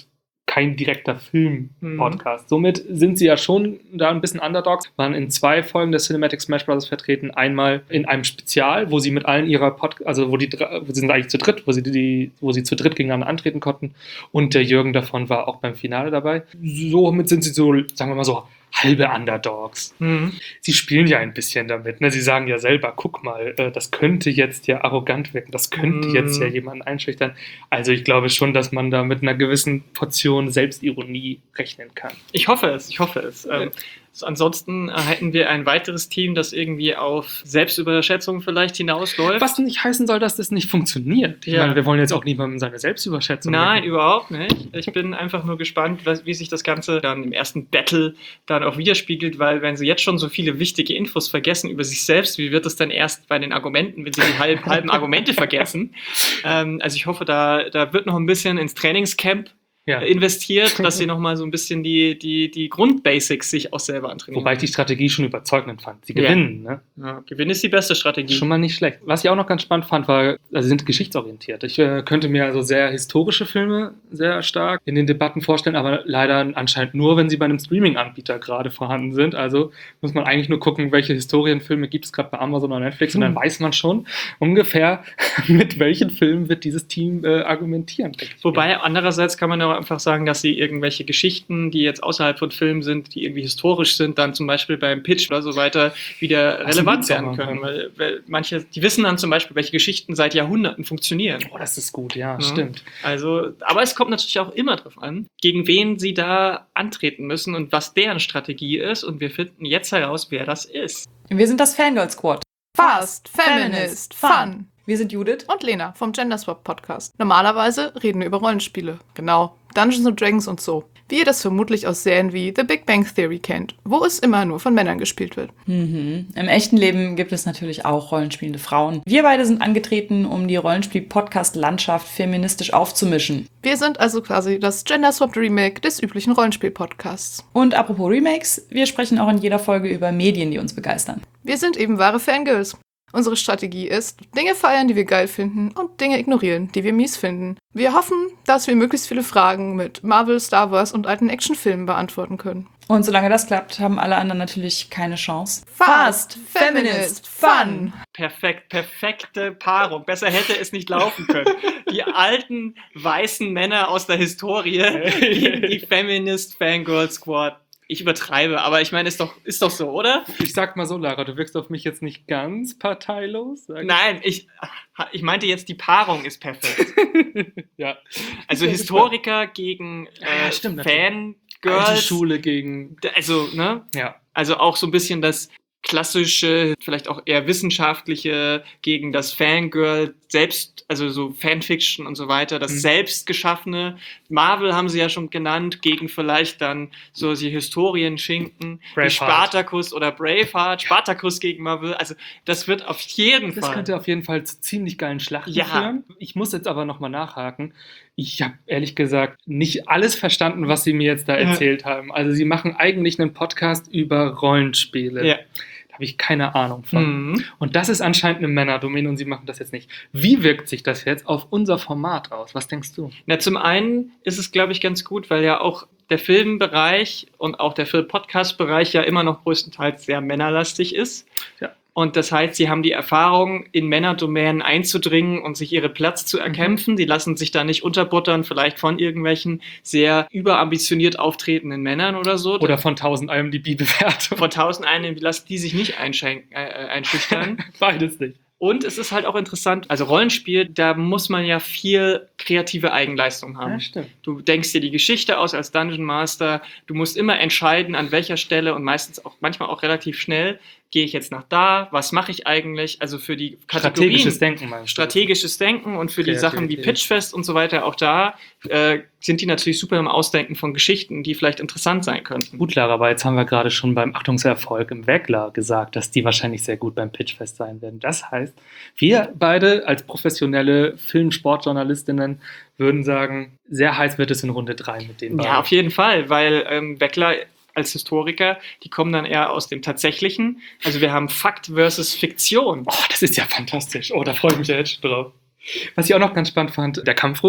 kein direkter Film-Podcast. Mhm. Somit sind sie ja schon da ein bisschen Underdogs. Waren in zwei Folgen der Cinematic Smash Bros. Vertreten. Einmal in einem Spezial, wo sie mit allen ihrer Podcasts, also wo die, wo sie sind eigentlich zu dritt, wo sie, die, wo sie zu dritt gegeneinander antreten konnten. Und der Jürgen davon war auch beim Finale dabei. Somit sind sie so, sagen wir mal so, halbe Underdogs. Mhm. Sie spielen ja ein bisschen damit. Ne? Sie sagen ja selber, guck mal, äh, das könnte jetzt ja arrogant wirken, das könnte mhm. jetzt ja jemanden einschüchtern. Also ich glaube schon, dass man da mit einer gewissen Portion Selbstironie rechnen kann. Ich hoffe es, ich hoffe es. Ja. Ähm, so ansonsten äh, hätten wir ein weiteres Team, das irgendwie auf Selbstüberschätzung vielleicht hinausläuft. Was nicht heißen soll, dass das nicht funktioniert. Ich ja. meine, wir wollen jetzt auch niemandem seine Selbstüberschätzung Nein, machen. Überhaupt nicht. Ich bin einfach nur gespannt, was, wie sich das Ganze dann im ersten Battle dann auch widerspiegelt, weil wenn sie jetzt schon so viele wichtige Infos vergessen über sich selbst, wie wird es dann erst bei den Argumenten, wenn sie die halb, halben Argumente vergessen? Ähm, also ich hoffe, da, da wird noch ein bisschen ins Trainingscamp ja. investiert, dass sie nochmal so ein bisschen die, die, die Grundbasics sich auch selber antrainieren. Wobei ich die Strategie schon überzeugend fand. Sie gewinnen, ja. ne? Ja, gewinnen ist die beste Strategie. Schon mal nicht schlecht. Was ich auch noch ganz spannend fand, war, also sie sind geschichtsorientiert. Ich äh, könnte mir also sehr historische Filme sehr stark in den Debatten vorstellen, aber leider anscheinend nur, wenn sie bei einem Streaming-Anbieter gerade vorhanden sind. Also muss man eigentlich nur gucken, welche Historienfilme gibt es gerade bei Amazon oder Netflix hm. und dann weiß man schon ungefähr, mit welchen Filmen wird dieses Team äh, argumentieren. Wobei andererseits kann man ja einfach sagen, dass sie irgendwelche Geschichten, die jetzt außerhalb von Filmen sind, die irgendwie historisch sind, dann zum Beispiel beim Pitch oder so weiter wieder relevant werden können. Weil, weil manche, die wissen dann zum Beispiel, welche Geschichten seit Jahrhunderten funktionieren. Oh, das ist gut, ja, ja, stimmt. Also, aber es kommt natürlich auch immer darauf an, gegen wen sie da antreten müssen und was deren Strategie ist. Und wir finden jetzt heraus, wer das ist. Wir sind das Fangirl Squad. Fast, Feminist, Fun. Wir sind Judith und Lena vom Gender Swap Podcast. Normalerweise reden wir über Rollenspiele. Genau, Dungeons and Dragons und so. Wie ihr das vermutlich aus Serien wie The Big Bang Theory kennt, wo es immer nur von Männern gespielt wird. Mhm. Im echten Leben gibt es natürlich auch rollenspielende Frauen. Wir beide sind angetreten, um die Rollenspiel-Podcast-Landschaft feministisch aufzumischen. Wir sind also quasi das Gender Swap Remake des üblichen Rollenspiel-Podcasts. Und apropos Remakes, wir sprechen auch in jeder Folge über Medien, die uns begeistern. Wir sind eben wahre Fangirls. Unsere Strategie ist, Dinge feiern, die wir geil finden und Dinge ignorieren, die wir mies finden. Wir hoffen, dass wir möglichst viele Fragen mit Marvel, Star Wars und alten Actionfilmen beantworten können. Und solange das klappt, haben alle anderen natürlich keine Chance. Fast, Feminist, Fun. Perfekt, perfekte Paarung. Besser hätte es nicht laufen können. Die alten, weißen Männer aus der Historie gegen die Feminist Fangirl Squad. Ich übertreibe, aber ich meine, ist doch, ist doch so, oder? Ich sag mal so, Lara, du wirkst auf mich jetzt nicht ganz parteilos. Nein, ich, ich meinte jetzt, die Paarung ist perfekt. Ja. Also Historiker gegen äh, ja, stimmt, Fangirls. Alte Schule gegen... Also, ne? Ja. Also auch so ein bisschen das klassische, vielleicht auch eher wissenschaftliche gegen das Fangirl selbst, also so Fanfiction und so weiter, das mhm. selbstgeschaffene. Marvel haben sie ja schon genannt, gegen vielleicht dann so die Historienschinken, wie Spartacus oder Braveheart, Spartacus gegen Marvel. Also das wird auf jeden das Fall... Das könnte auf jeden Fall zu ziemlich geilen Schlachten ja. führen. Ich muss jetzt aber nochmal nachhaken. Ich habe ehrlich gesagt nicht alles verstanden, was sie mir jetzt da erzählt ja. haben. Also sie machen eigentlich einen Podcast über Rollenspiele. Ja. Da habe ich keine Ahnung von. Mhm. Und das ist anscheinend eine Männerdomäne und sie machen das jetzt nicht. Wie wirkt sich das jetzt auf unser Format aus? Was denkst du? Na, zum einen ist es, glaube ich, ganz gut, weil ja auch der Filmbereich und auch der Film-Podcast-Bereich ja immer noch größtenteils sehr männerlastig ist. Ja. Und das heißt, sie haben die Erfahrung, in Männerdomänen einzudringen und sich ihren Platz zu erkämpfen. Mhm. Die lassen sich da nicht unterbuttern, vielleicht von irgendwelchen sehr überambitioniert auftretenden Männern oder so. Oder von tausend I M D B-Bewertungen. Von tausend I M D B, lassen die sich nicht einschenken, äh, einschüchtern. Beides nicht. Und es ist halt auch interessant, also Rollenspiel, da muss man ja viel kreative Eigenleistung haben. Ja, stimmt. Du denkst dir die Geschichte aus als Dungeon Master, du musst immer entscheiden, an welcher Stelle und meistens auch manchmal auch relativ schnell, gehe ich jetzt nach da, was mache ich eigentlich? Also für die Kategorien. Strategisches Denken meinst du? Strategisches Denken und für die Sachen wie Pitchfest und so weiter, auch da äh, sind die natürlich super im Ausdenken von Geschichten, die vielleicht interessant sein könnten. Gut, Lara, aber jetzt haben wir gerade schon beim Achtungserfolg im Weckler gesagt, dass die wahrscheinlich sehr gut beim Pitchfest sein werden. Das heißt, wir beide als professionelle Film-Sportjournalistinnen würden sagen, sehr heiß wird es in Runde drei mit den beiden. Ja, auf jeden Fall, weil ähm, Weckler als Historiker, die kommen dann eher aus dem Tatsächlichen. Also wir haben Fakt versus Fiktion. Oh, das ist ja fantastisch. Oh, da freue ich mich ja jetzt schon drauf. Was ich auch noch ganz spannend fand, der Kampfruf,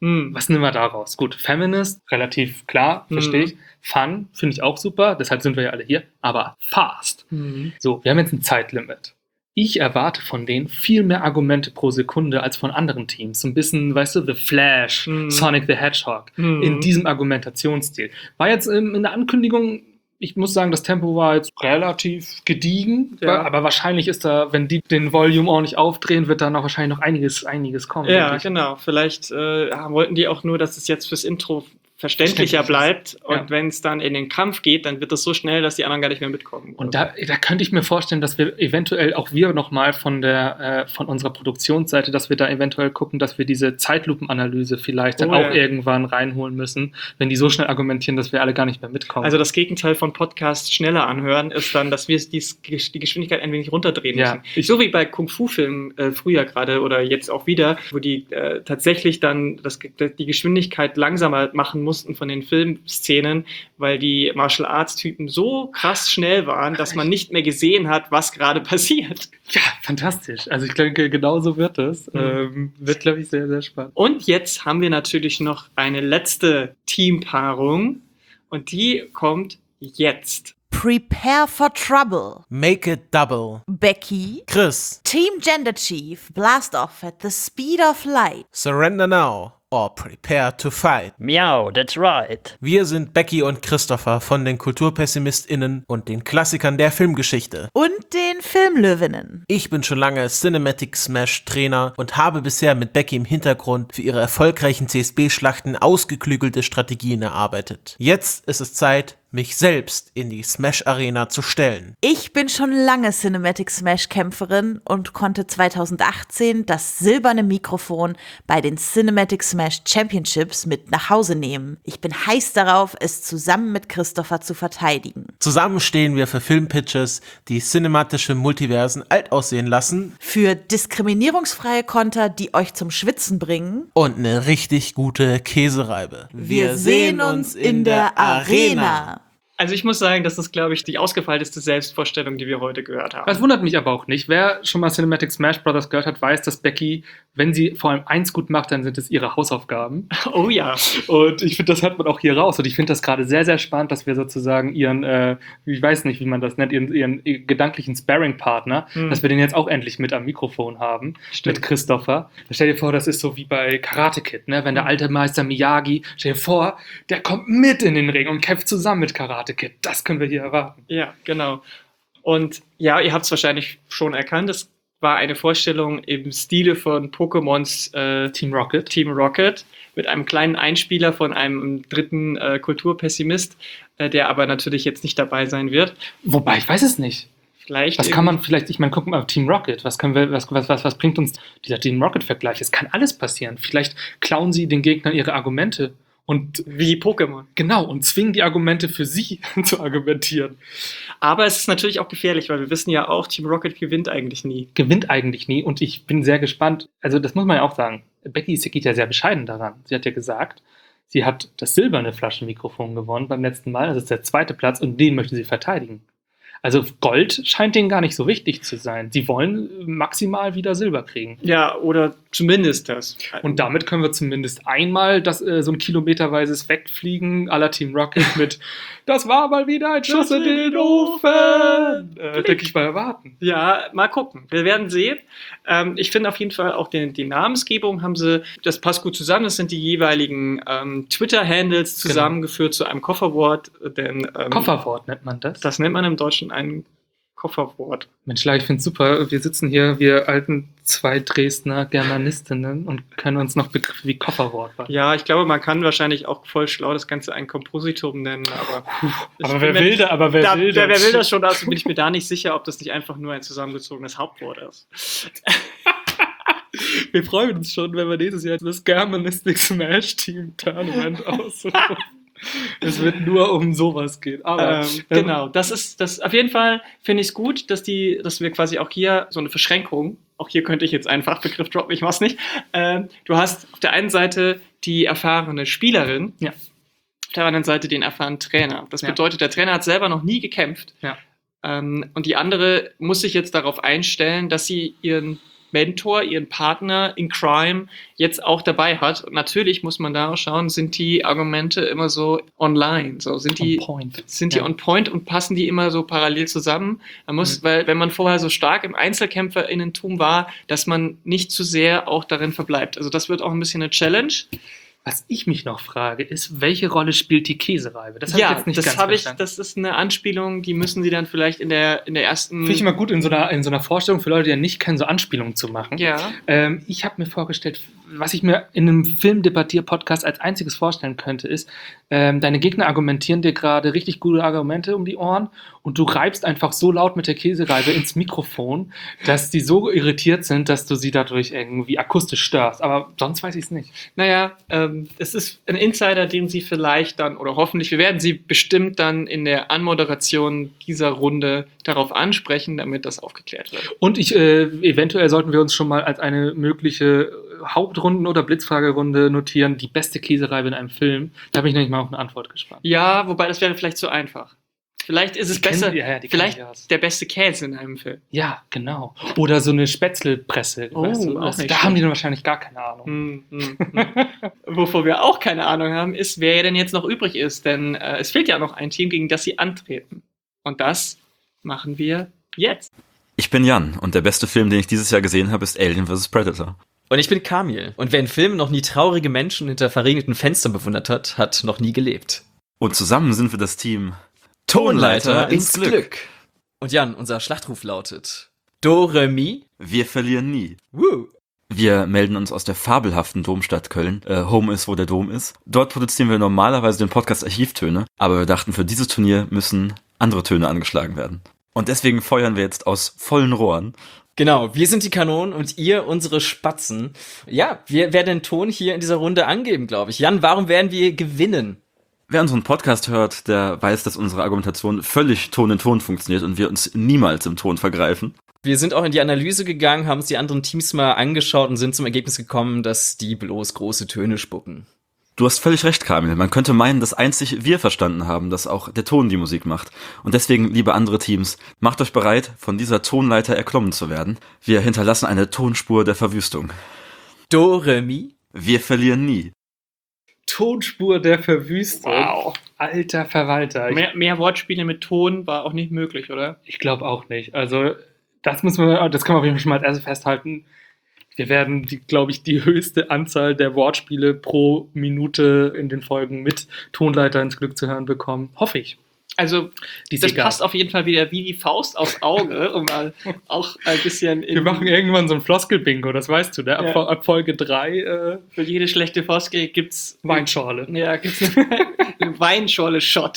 Hm. Was nehmen wir daraus? Gut, Feminist, relativ klar, verstehe Mhm. ich. Fun, finde ich auch super, deshalb sind wir ja alle hier. Aber fast. Mhm. So, wir haben jetzt ein Zeitlimit. Ich erwarte von denen viel mehr Argumente pro Sekunde als von anderen Teams. So ein bisschen, weißt du, The Flash, Mhm. Sonic the Hedgehog, Mhm. in diesem Argumentationsstil. War jetzt ähm, in der Ankündigung, ich muss sagen, das Tempo war jetzt relativ gediegen, Ja. aber wahrscheinlich ist da, wenn die den Volume auch nicht aufdrehen, wird da noch wahrscheinlich noch einiges, einiges kommen. Ja, denke ich. genau. Vielleicht äh, wollten die auch nur, dass es jetzt fürs Intro verständlicher Verständlich ist. bleibt. Und Ja. wenn es dann in den Kampf geht, dann wird das so schnell, dass die anderen gar nicht mehr mitkommen. Und da, da könnte ich mir vorstellen, dass wir eventuell auch wir nochmal von der äh, von unserer Produktionsseite, dass wir da eventuell gucken, dass wir diese Zeitlupenanalyse vielleicht dann Oh, auch ja. irgendwann reinholen müssen, wenn die so schnell argumentieren, dass wir alle gar nicht mehr mitkommen. Also das Gegenteil von Podcast schneller anhören ist dann, dass wir dies, die Geschwindigkeit ein wenig runterdrehen Ja. müssen. So wie bei Kung-Fu-Filmen äh, früher gerade oder jetzt auch wieder, wo die äh, tatsächlich dann das, die Geschwindigkeit langsamer machen mussten von den Filmszenen, weil die Martial Arts-Typen so krass schnell waren, dass man nicht mehr gesehen hat, was gerade passiert. Ja, fantastisch. Also ich denke, genau so wird es. Mhm. Ähm, wird, glaube ich, sehr, sehr spannend. Und jetzt haben wir natürlich noch eine letzte Teampaarung und die kommt jetzt. Prepare for Trouble. Make it double. Becky. Chris. Team Gender Chief. Blast off at the speed of light. Surrender now or prepare to fight. Meow, that's right. Wir sind Becky und Christopher von den KulturpessimistInnen und den Klassikern der Filmgeschichte. Und den Filmlöwinnen. Ich bin schon lange Cinematic Smash Trainer und habe bisher mit Becky im Hintergrund für ihre erfolgreichen C S B-Schlachten ausgeklügelte Strategien erarbeitet. Jetzt ist es Zeit, mich selbst in die Smash-Arena zu stellen. Ich bin schon lange Cinematic Smash-Kämpferin und konnte zweitausendachtzehn das silberne Mikrofon bei den Cinematic Smash Championships mit nach Hause nehmen. Ich bin heiß darauf, es zusammen mit Christopher zu verteidigen. Zusammen stehen wir für Filmpitches, die cinematische Multiversen alt aussehen lassen. Für diskriminierungsfreie Konter, die euch zum Schwitzen bringen. Und eine richtig gute Käsereibe. Wir sehen uns in der Arena. Also ich muss sagen, das ist, glaube ich, die ausgefeilteste Selbstvorstellung, die wir heute gehört haben. Das wundert mich aber auch nicht. Wer schon mal Cinematic Smash Brothers gehört hat, weiß, dass Becky, wenn sie vor allem eins gut macht, dann sind es ihre Hausaufgaben. Oh ja. Und ich finde, das hört man auch hier raus. Und ich finde das gerade sehr, sehr spannend, dass wir sozusagen ihren, äh, ich weiß nicht, wie man das nennt, ihren, ihren gedanklichen Sparring-Partner, Hm. dass wir den jetzt auch endlich mit am Mikrofon haben, Stimmt. mit Christopher. Stell dir vor, das ist so wie bei Karate Kid, ne? Wenn der alte Meister Miyagi, stell dir vor, der kommt mit in den Ring und kämpft zusammen mit Karate Kid. Das können wir hier erwarten. Ja, genau. Und ja, ihr habt es wahrscheinlich schon erkannt, es war eine Vorstellung im Stile von Pokémons äh, Team Rocket. Team Rocket mit einem kleinen Einspieler von einem dritten äh, Kulturpessimist, äh, der aber natürlich jetzt nicht dabei sein wird. Wobei, ich weiß es nicht. Vielleicht Was kann man vielleicht, ich meine, guck mal auf Team Rocket, was können wir, was, was, was, was bringt uns dieser Team Rocket-Vergleich? Es kann alles passieren. Vielleicht klauen sie den Gegnern ihre Argumente. Und wie Pokémon. Genau, und zwingen die Argumente für sie zu argumentieren. Aber es ist natürlich auch gefährlich, weil wir wissen ja auch, Team Rocket gewinnt eigentlich nie. Gewinnt eigentlich nie und ich bin sehr gespannt. Also das muss man ja auch sagen. Becky geht ja sehr bescheiden daran. Sie hat ja gesagt, sie hat das silberne Flaschenmikrofon gewonnen beim letzten Mal. Das ist der zweite Platz und den möchte sie verteidigen. Also Gold scheint denen gar nicht so wichtig zu sein. Sie wollen maximal wieder Silber kriegen. Ja, oder zumindest das. Und damit können wir zumindest einmal das, äh, so ein kilometerweises Wegfliegen à la Team Rocket mit das war mal wieder ein Schuss in den Ofen, äh, denke ich mal, erwarten. Ja, mal gucken. Wir werden sehen. Ähm, ich finde auf jeden Fall auch den, die Namensgebung haben sie, das passt gut zusammen. Das sind die jeweiligen ähm, Twitter-Handles zusammengeführt genau. zu einem Kofferwort. Denn, ähm, Kofferwort nennt man das? Das nennt man im Deutschen ein Kofferwort. Mensch, ich finde es super. Wir sitzen hier, wir alten zwei Dresdner Germanistinnen und können uns noch Begriffe wie Kofferwort machen. Ja, ich glaube, man kann wahrscheinlich auch voll schlau das Ganze ein Kompositum nennen, aber, aber wer will da, aber wer da, will wer, das? wer will das schon? Also bin ich mir da nicht sicher, ob das nicht einfach nur ein zusammengezogenes Hauptwort ist. Wir freuen uns schon, wenn wir nächstes Jahr das Germanistic Smash Team Tournament aussuchen. Es wird nur um sowas gehen. Aber ähm, genau, das ist das auf jeden Fall finde ich es gut, dass die, dass wir quasi auch hier so eine Verschränkung, auch hier könnte ich jetzt einen Fachbegriff droppen, ich mach's nicht. Ähm, du hast auf der einen Seite die erfahrene Spielerin, ja. auf der anderen Seite den erfahrenen Trainer. Das ja. bedeutet, der Trainer hat selber noch nie gekämpft. Ja. Ähm, und die andere muss sich jetzt darauf einstellen, dass sie ihren Mentor, ihren Partner in Crime jetzt auch dabei hat. Und natürlich muss man da auch schauen, sind die Argumente immer so online, so sind die On point. sind die Ja. on point und passen die immer so parallel zusammen. Man muss, Mhm. weil wenn man vorher so stark im Einzelkämpferinnentum war, dass man nicht zu sehr auch darin verbleibt. Also das wird auch ein bisschen eine Challenge. Was ich mich noch frage, ist, welche Rolle spielt die Käsereibe? Das hab ja, ich jetzt nicht das ganz habe ich, verstanden. das ist eine Anspielung, die müssen sie dann vielleicht in der, in der ersten. Finde ich immer gut, in so, einer, in so einer Vorstellung für Leute, die ja nicht kennen, so Anspielungen zu machen. Ja. Ähm, ich habe mir vorgestellt, was ich mir in einem Filmdebattier-Podcast als einziges vorstellen könnte, ist, ähm, deine Gegner argumentieren dir gerade richtig gute Argumente um die Ohren und du reibst einfach so laut mit der Käsereibe ins Mikrofon, dass die so irritiert sind, dass du sie dadurch irgendwie akustisch störst. Aber sonst weiß ich es nicht. Naja, ähm, es ist ein Insider, den Sie vielleicht dann, oder hoffentlich, wir werden Sie bestimmt dann in der Anmoderation dieser Runde darauf ansprechen, damit das aufgeklärt wird. Und ich, äh, eventuell sollten wir uns schon mal als eine mögliche Hauptrunden- oder Blitzfragerunde notieren, die beste Käsereibe in einem Film. Da bin ich nämlich mal auf eine Antwort gespannt. Ja, wobei das wäre vielleicht zu einfach. Vielleicht ist es Die kennen- besser, ja, ja, die vielleicht kennen die der beste Käse in einem Film. Ja, genau. Oder so eine Spätzlepresse. Oh, weißt du, auch also, nicht da schlecht. haben die dann wahrscheinlich gar keine Ahnung. Hm, hm, hm. Wovor wir auch keine Ahnung haben, ist, wer denn jetzt noch übrig ist. Denn äh, es fehlt ja noch ein Team, gegen das sie antreten. Und das machen wir jetzt. Ich bin Jan und der beste Film, den ich dieses Jahr gesehen habe, ist Alien versus. Predator. Und ich bin Kamil. Und wer in Filmen noch nie traurige Menschen hinter verregneten Fenstern bewundert hat, hat noch nie gelebt. Und zusammen sind wir das Team Tonleiter ins Glück. Und Jan, unser Schlachtruf lautet Do, Re, Mi. Wir verlieren nie. Woo. Wir melden uns aus der fabelhaften Domstadt Köln. Äh, Home ist, wo der Dom ist. Dort produzieren wir normalerweise den Podcast Archivtöne, aber wir dachten, für dieses Turnier müssen andere Töne angeschlagen werden. Und deswegen feuern wir jetzt aus vollen Rohren. Genau, wir sind die Kanonen und ihr unsere Spatzen. Ja, wir werden den Ton hier in dieser Runde angeben, glaube ich. Jan, warum werden wir gewinnen? Wer unseren Podcast hört, der weiß, dass unsere Argumentation völlig Ton in Ton funktioniert und wir uns niemals im Ton vergreifen. Wir sind auch in die Analyse gegangen, haben uns die anderen Teams mal angeschaut und sind zum Ergebnis gekommen, dass die bloß große Töne spucken. Du hast völlig recht, Kamil. Man könnte meinen, dass einzig wir verstanden haben, dass auch der Ton die Musik macht. Und deswegen, liebe andere Teams, macht euch bereit, von dieser Tonleiter erklommen zu werden. Wir hinterlassen eine Tonspur der Verwüstung. Do, Re, Mi. Wir verlieren nie. Tonspur der Verwüstung. Wow. Alter Verwalter. Ich, Mehr, mehr Wortspiele mit Ton war auch nicht möglich, oder? ich glaube auch nicht. Also, das müssen wir, das können wir auf jeden Fall schon mal als erstes festhalten. Wir werden, glaube ich, die höchste Anzahl der Wortspiele pro Minute in den Folgen mit Tonleiter ins Glück zu hören bekommen. Hoffe ich. Also, Die ist das egal. passt auf jeden Fall wieder wie die Faust aufs Auge, um mal auch ein bisschen in, Wir machen irgendwann so ein Floskel-Bingo, das weißt du, ne? Ab, Ja. ab Folge drei äh, für jede schlechte Floskel gibt's Weinschorle. Ja, gibt's eine Weinschorle-Shot.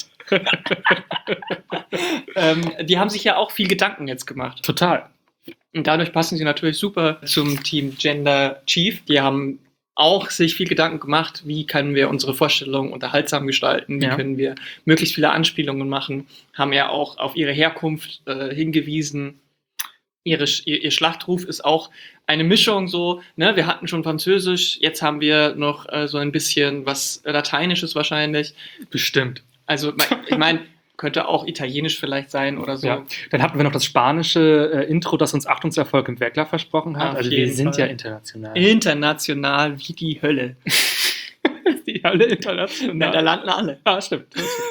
ähm, die haben sich ja auch viel Gedanken jetzt gemacht. Total. Und dadurch passen sie natürlich super zum Team Gender Chief. Die haben auch sich viel Gedanken gemacht, wie können wir unsere Vorstellungen unterhaltsam gestalten, wie Ja. können wir möglichst viele Anspielungen machen, haben ja auch auf ihre Herkunft äh, hingewiesen. Ihre, ihr, ihr Schlachtruf ist auch eine Mischung so, ne? Wir hatten schon Französisch, jetzt haben wir noch äh, so ein bisschen was Lateinisches wahrscheinlich. Bestimmt. Also ich meine, könnte auch Italienisch vielleicht sein oder so. Ja. Dann hatten wir noch das spanische äh, Intro, das uns Achtungserfolg im Werkler versprochen hat. Auf Also wir jeden sind Fall. ja international. International wie die Hölle. die alle international. Na, da landen alle. Ja, stimmt.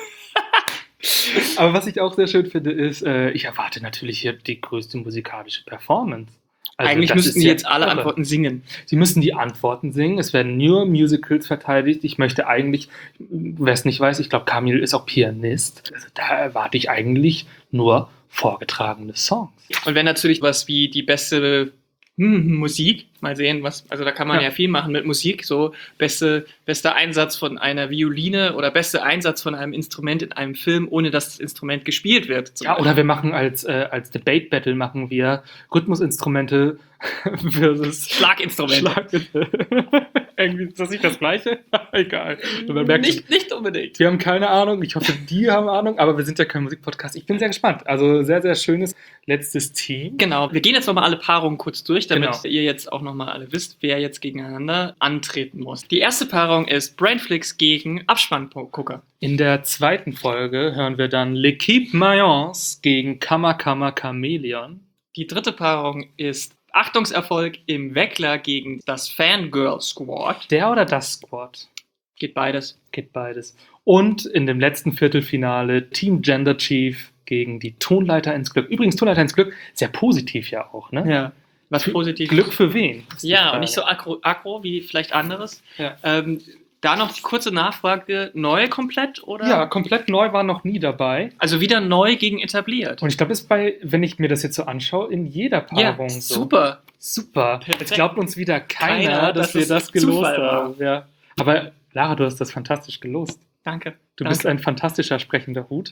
Aber was ich auch sehr schön finde, ist, äh, ich erwarte natürlich hier die größte musikalische Performance. Also Eigentlich das müssten ist die ja jetzt alle irre. Antworten singen. Sie müssen die Antworten singen. Es werden nur Musicals verteidigt. Ich möchte eigentlich, wer es nicht weiß, ich glaube, Kamil ist auch Pianist. Also da erwarte ich eigentlich nur vorgetragene Songs. Und wenn natürlich was wie die beste hm, Musik, mal sehen, was, also da kann man ja. Ja. viel machen mit Musik, so beste, bester Einsatz von einer Violine oder bester Einsatz von einem Instrument in einem Film, ohne dass das Instrument gespielt wird. zum Ja, Beispiel. oder wir machen als, äh, als Debate Battle machen wir Rhythmusinstrumente versus Schlaginstrumente. Schlaginstrumente. Irgendwie ist das nicht das Gleiche? Egal. Man merkt, Nicht, nicht unbedingt. wir haben keine Ahnung. Ich hoffe, die haben Ahnung, aber wir sind ja kein Musikpodcast. Ich bin sehr gespannt. Also sehr, sehr schönes letztes Team. Genau, wir gehen jetzt nochmal alle Paarungen kurz durch, damit Genau. ihr jetzt auch nochmal alle wisst, wer jetzt gegeneinander antreten muss. Die erste Paarung ist Brainflix gegen Abspanngucker. In der zweiten Folge hören wir dann L'Equipe Mayence gegen Kammer Kammer Chameleon. Die dritte Paarung ist Achtungserfolg im Weckler gegen das Fangirl Squad. Der oder das Squad? Geht beides. Geht beides. Und in dem letzten Viertelfinale Team Gender Chief gegen die Tonleiter ins Glück. Übrigens, Tonleiter ins Glück, sehr positiv ja auch, ne? Ja. Was positiv. Glück für wen? Ja, und nicht so aggro, aggro wie vielleicht anderes. Ja. Ähm, da noch die kurze Nachfrage, neu komplett, oder? Ja, komplett neu war noch nie dabei. Also wieder neu gegen etabliert. Und ich glaube, ist bei, wenn ich mir das jetzt so anschaue, in jeder Paarung ja, so. Super. Super. Perfekt. Jetzt glaubt uns wieder keiner, keiner dass, dass wir es das gelost Zufall war. haben. Ja. Aber Lara, du hast das fantastisch gelost. Danke. Du Danke. bist ein fantastischer sprechender Hut.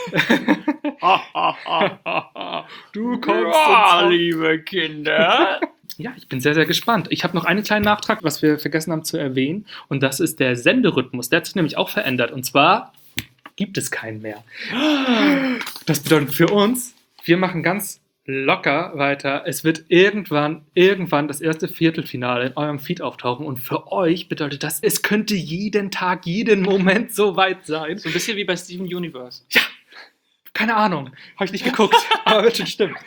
Du kommst oh, liebe Kinder. Ja, ich bin sehr, sehr gespannt. Ich habe noch einen kleinen Nachtrag, was wir vergessen haben zu erwähnen. Und das ist der Senderhythmus. Der hat sich nämlich auch verändert. Und zwar gibt es keinen mehr. Das bedeutet für uns, wir machen ganz locker weiter. Es wird irgendwann, irgendwann das erste Viertelfinale in eurem Feed auftauchen. Und für euch bedeutet das, es könnte jeden Tag, jeden Moment so weit sein. So ein bisschen wie bei Steven Universe. Ja, keine Ahnung. Habe ich nicht geguckt. Aber wird schon stimmen.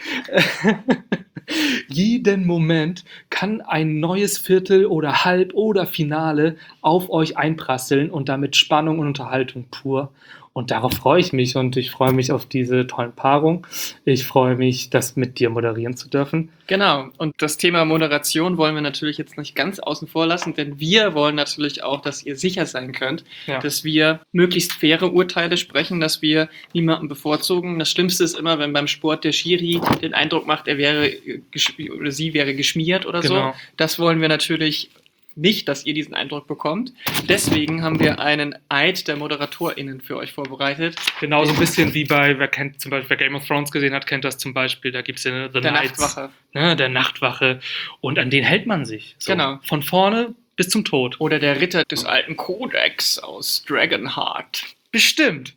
Jeden Moment kann ein neues Viertel oder Halb oder Finale auf euch einprasseln und damit Spannung und Unterhaltung pur. Und darauf freue ich mich und ich freue mich auf diese tollen Paarungen. Ich freue mich, das mit dir moderieren zu dürfen. Genau. Und das Thema Moderation wollen wir natürlich jetzt nicht ganz außen vor lassen, denn wir wollen natürlich auch, dass ihr sicher sein könnt, ja. dass wir möglichst faire Urteile sprechen, dass wir niemanden bevorzugen. Das Schlimmste ist immer, wenn beim Sport der Schiri den Eindruck macht, er wäre oder sie wäre geschmiert oder Genau. so. Das wollen wir natürlich nicht, dass ihr diesen Eindruck bekommt. Deswegen haben wir einen Eid der ModeratorInnen für euch vorbereitet. Genau, so ein bisschen wie bei, wer kennt zum Beispiel, wer Game of Thrones gesehen hat, kennt das zum Beispiel, da gibt es ja The Der Knights, Nachtwache. Ne, der Nachtwache. Und an den hält man sich. So. Genau. Von vorne bis zum Tod. Oder der Ritter des alten Kodex aus Dragonheart. Bestimmt.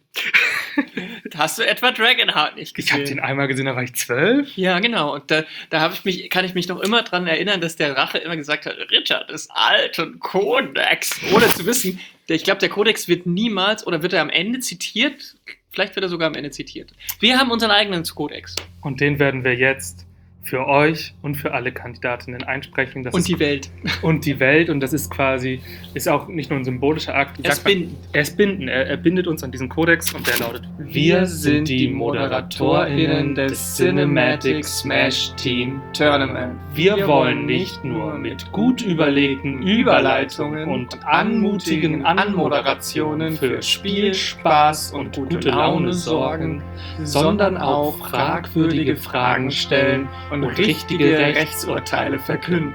Hast du etwa Dragonheart nicht gesehen? Ich habe den einmal gesehen, da war ich zwölf. Ja, genau. Und da, da hab ich mich, kann ich mich noch immer dran erinnern, dass der Rache immer gesagt hat, Ritter des alten Kodex. Ohne zu wissen, der, ich glaube, der Kodex wird niemals, oder wird er am Ende zitiert? Vielleicht wird er sogar am Ende zitiert. Wir haben unseren eigenen Kodex. Und den werden wir jetzt für euch und für alle Kandidatinnen einsprechen. Das Und ist, die Welt. Und die Welt. Und das ist quasi, ist auch nicht nur ein symbolischer Akt. Er ist bindend. Er ist bindend. Er, er bindet uns an diesen Kodex und der lautet: Wir sind die ModeratorInnen des Cinematic Smash Team Tournament. Wir wollen nicht nur mit gut überlegten Überleitungen und anmutigen Anmoderationen für Spiel, Spaß und gute Laune sorgen, sondern auch fragwürdige Fragen stellen und richtige Rechtsurteile verkünden.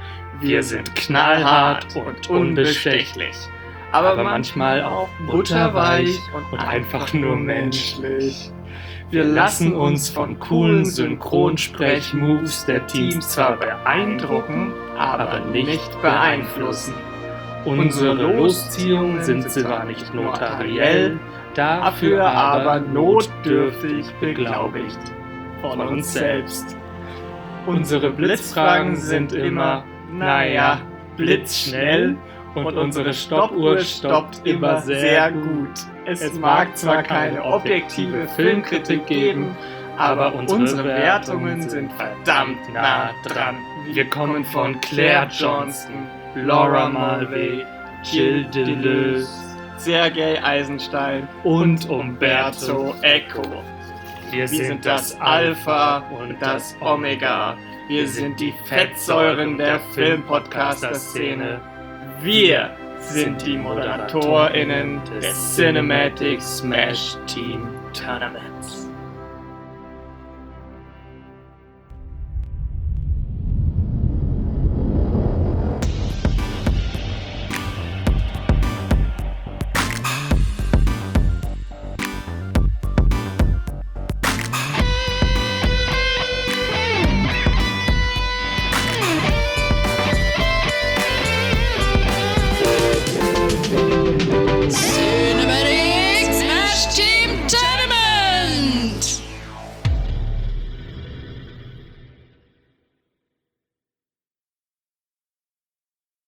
Wir sind knallhart und unbestechlich, aber manchmal auch butterweich und einfach nur menschlich. Wir lassen uns von coolen Synchronsprech-Moves der Teams zwar beeindrucken, aber nicht beeinflussen. Unsere Losziehungen sind zwar nicht notariell, dafür aber notdürftig beglaubigt. Von uns selbst. Unsere Blitzfragen sind immer, naja, blitzschnell und unsere Stoppuhr stoppt immer sehr gut. Es mag zwar keine objektive Filmkritik geben, aber unsere Wertungen sind verdammt nah dran. Wir kommen von Claire Johnston, Laura Mulvey, Jill Deleuze, Sergei Eisenstein und Umberto Eco. Wir Wir sind das Alpha und das Omega. Wir sind die Fettsäuren der Filmpodcaster-Szene. Wir sind die ModeratorInnen des Cinematic Smash Team Tournaments.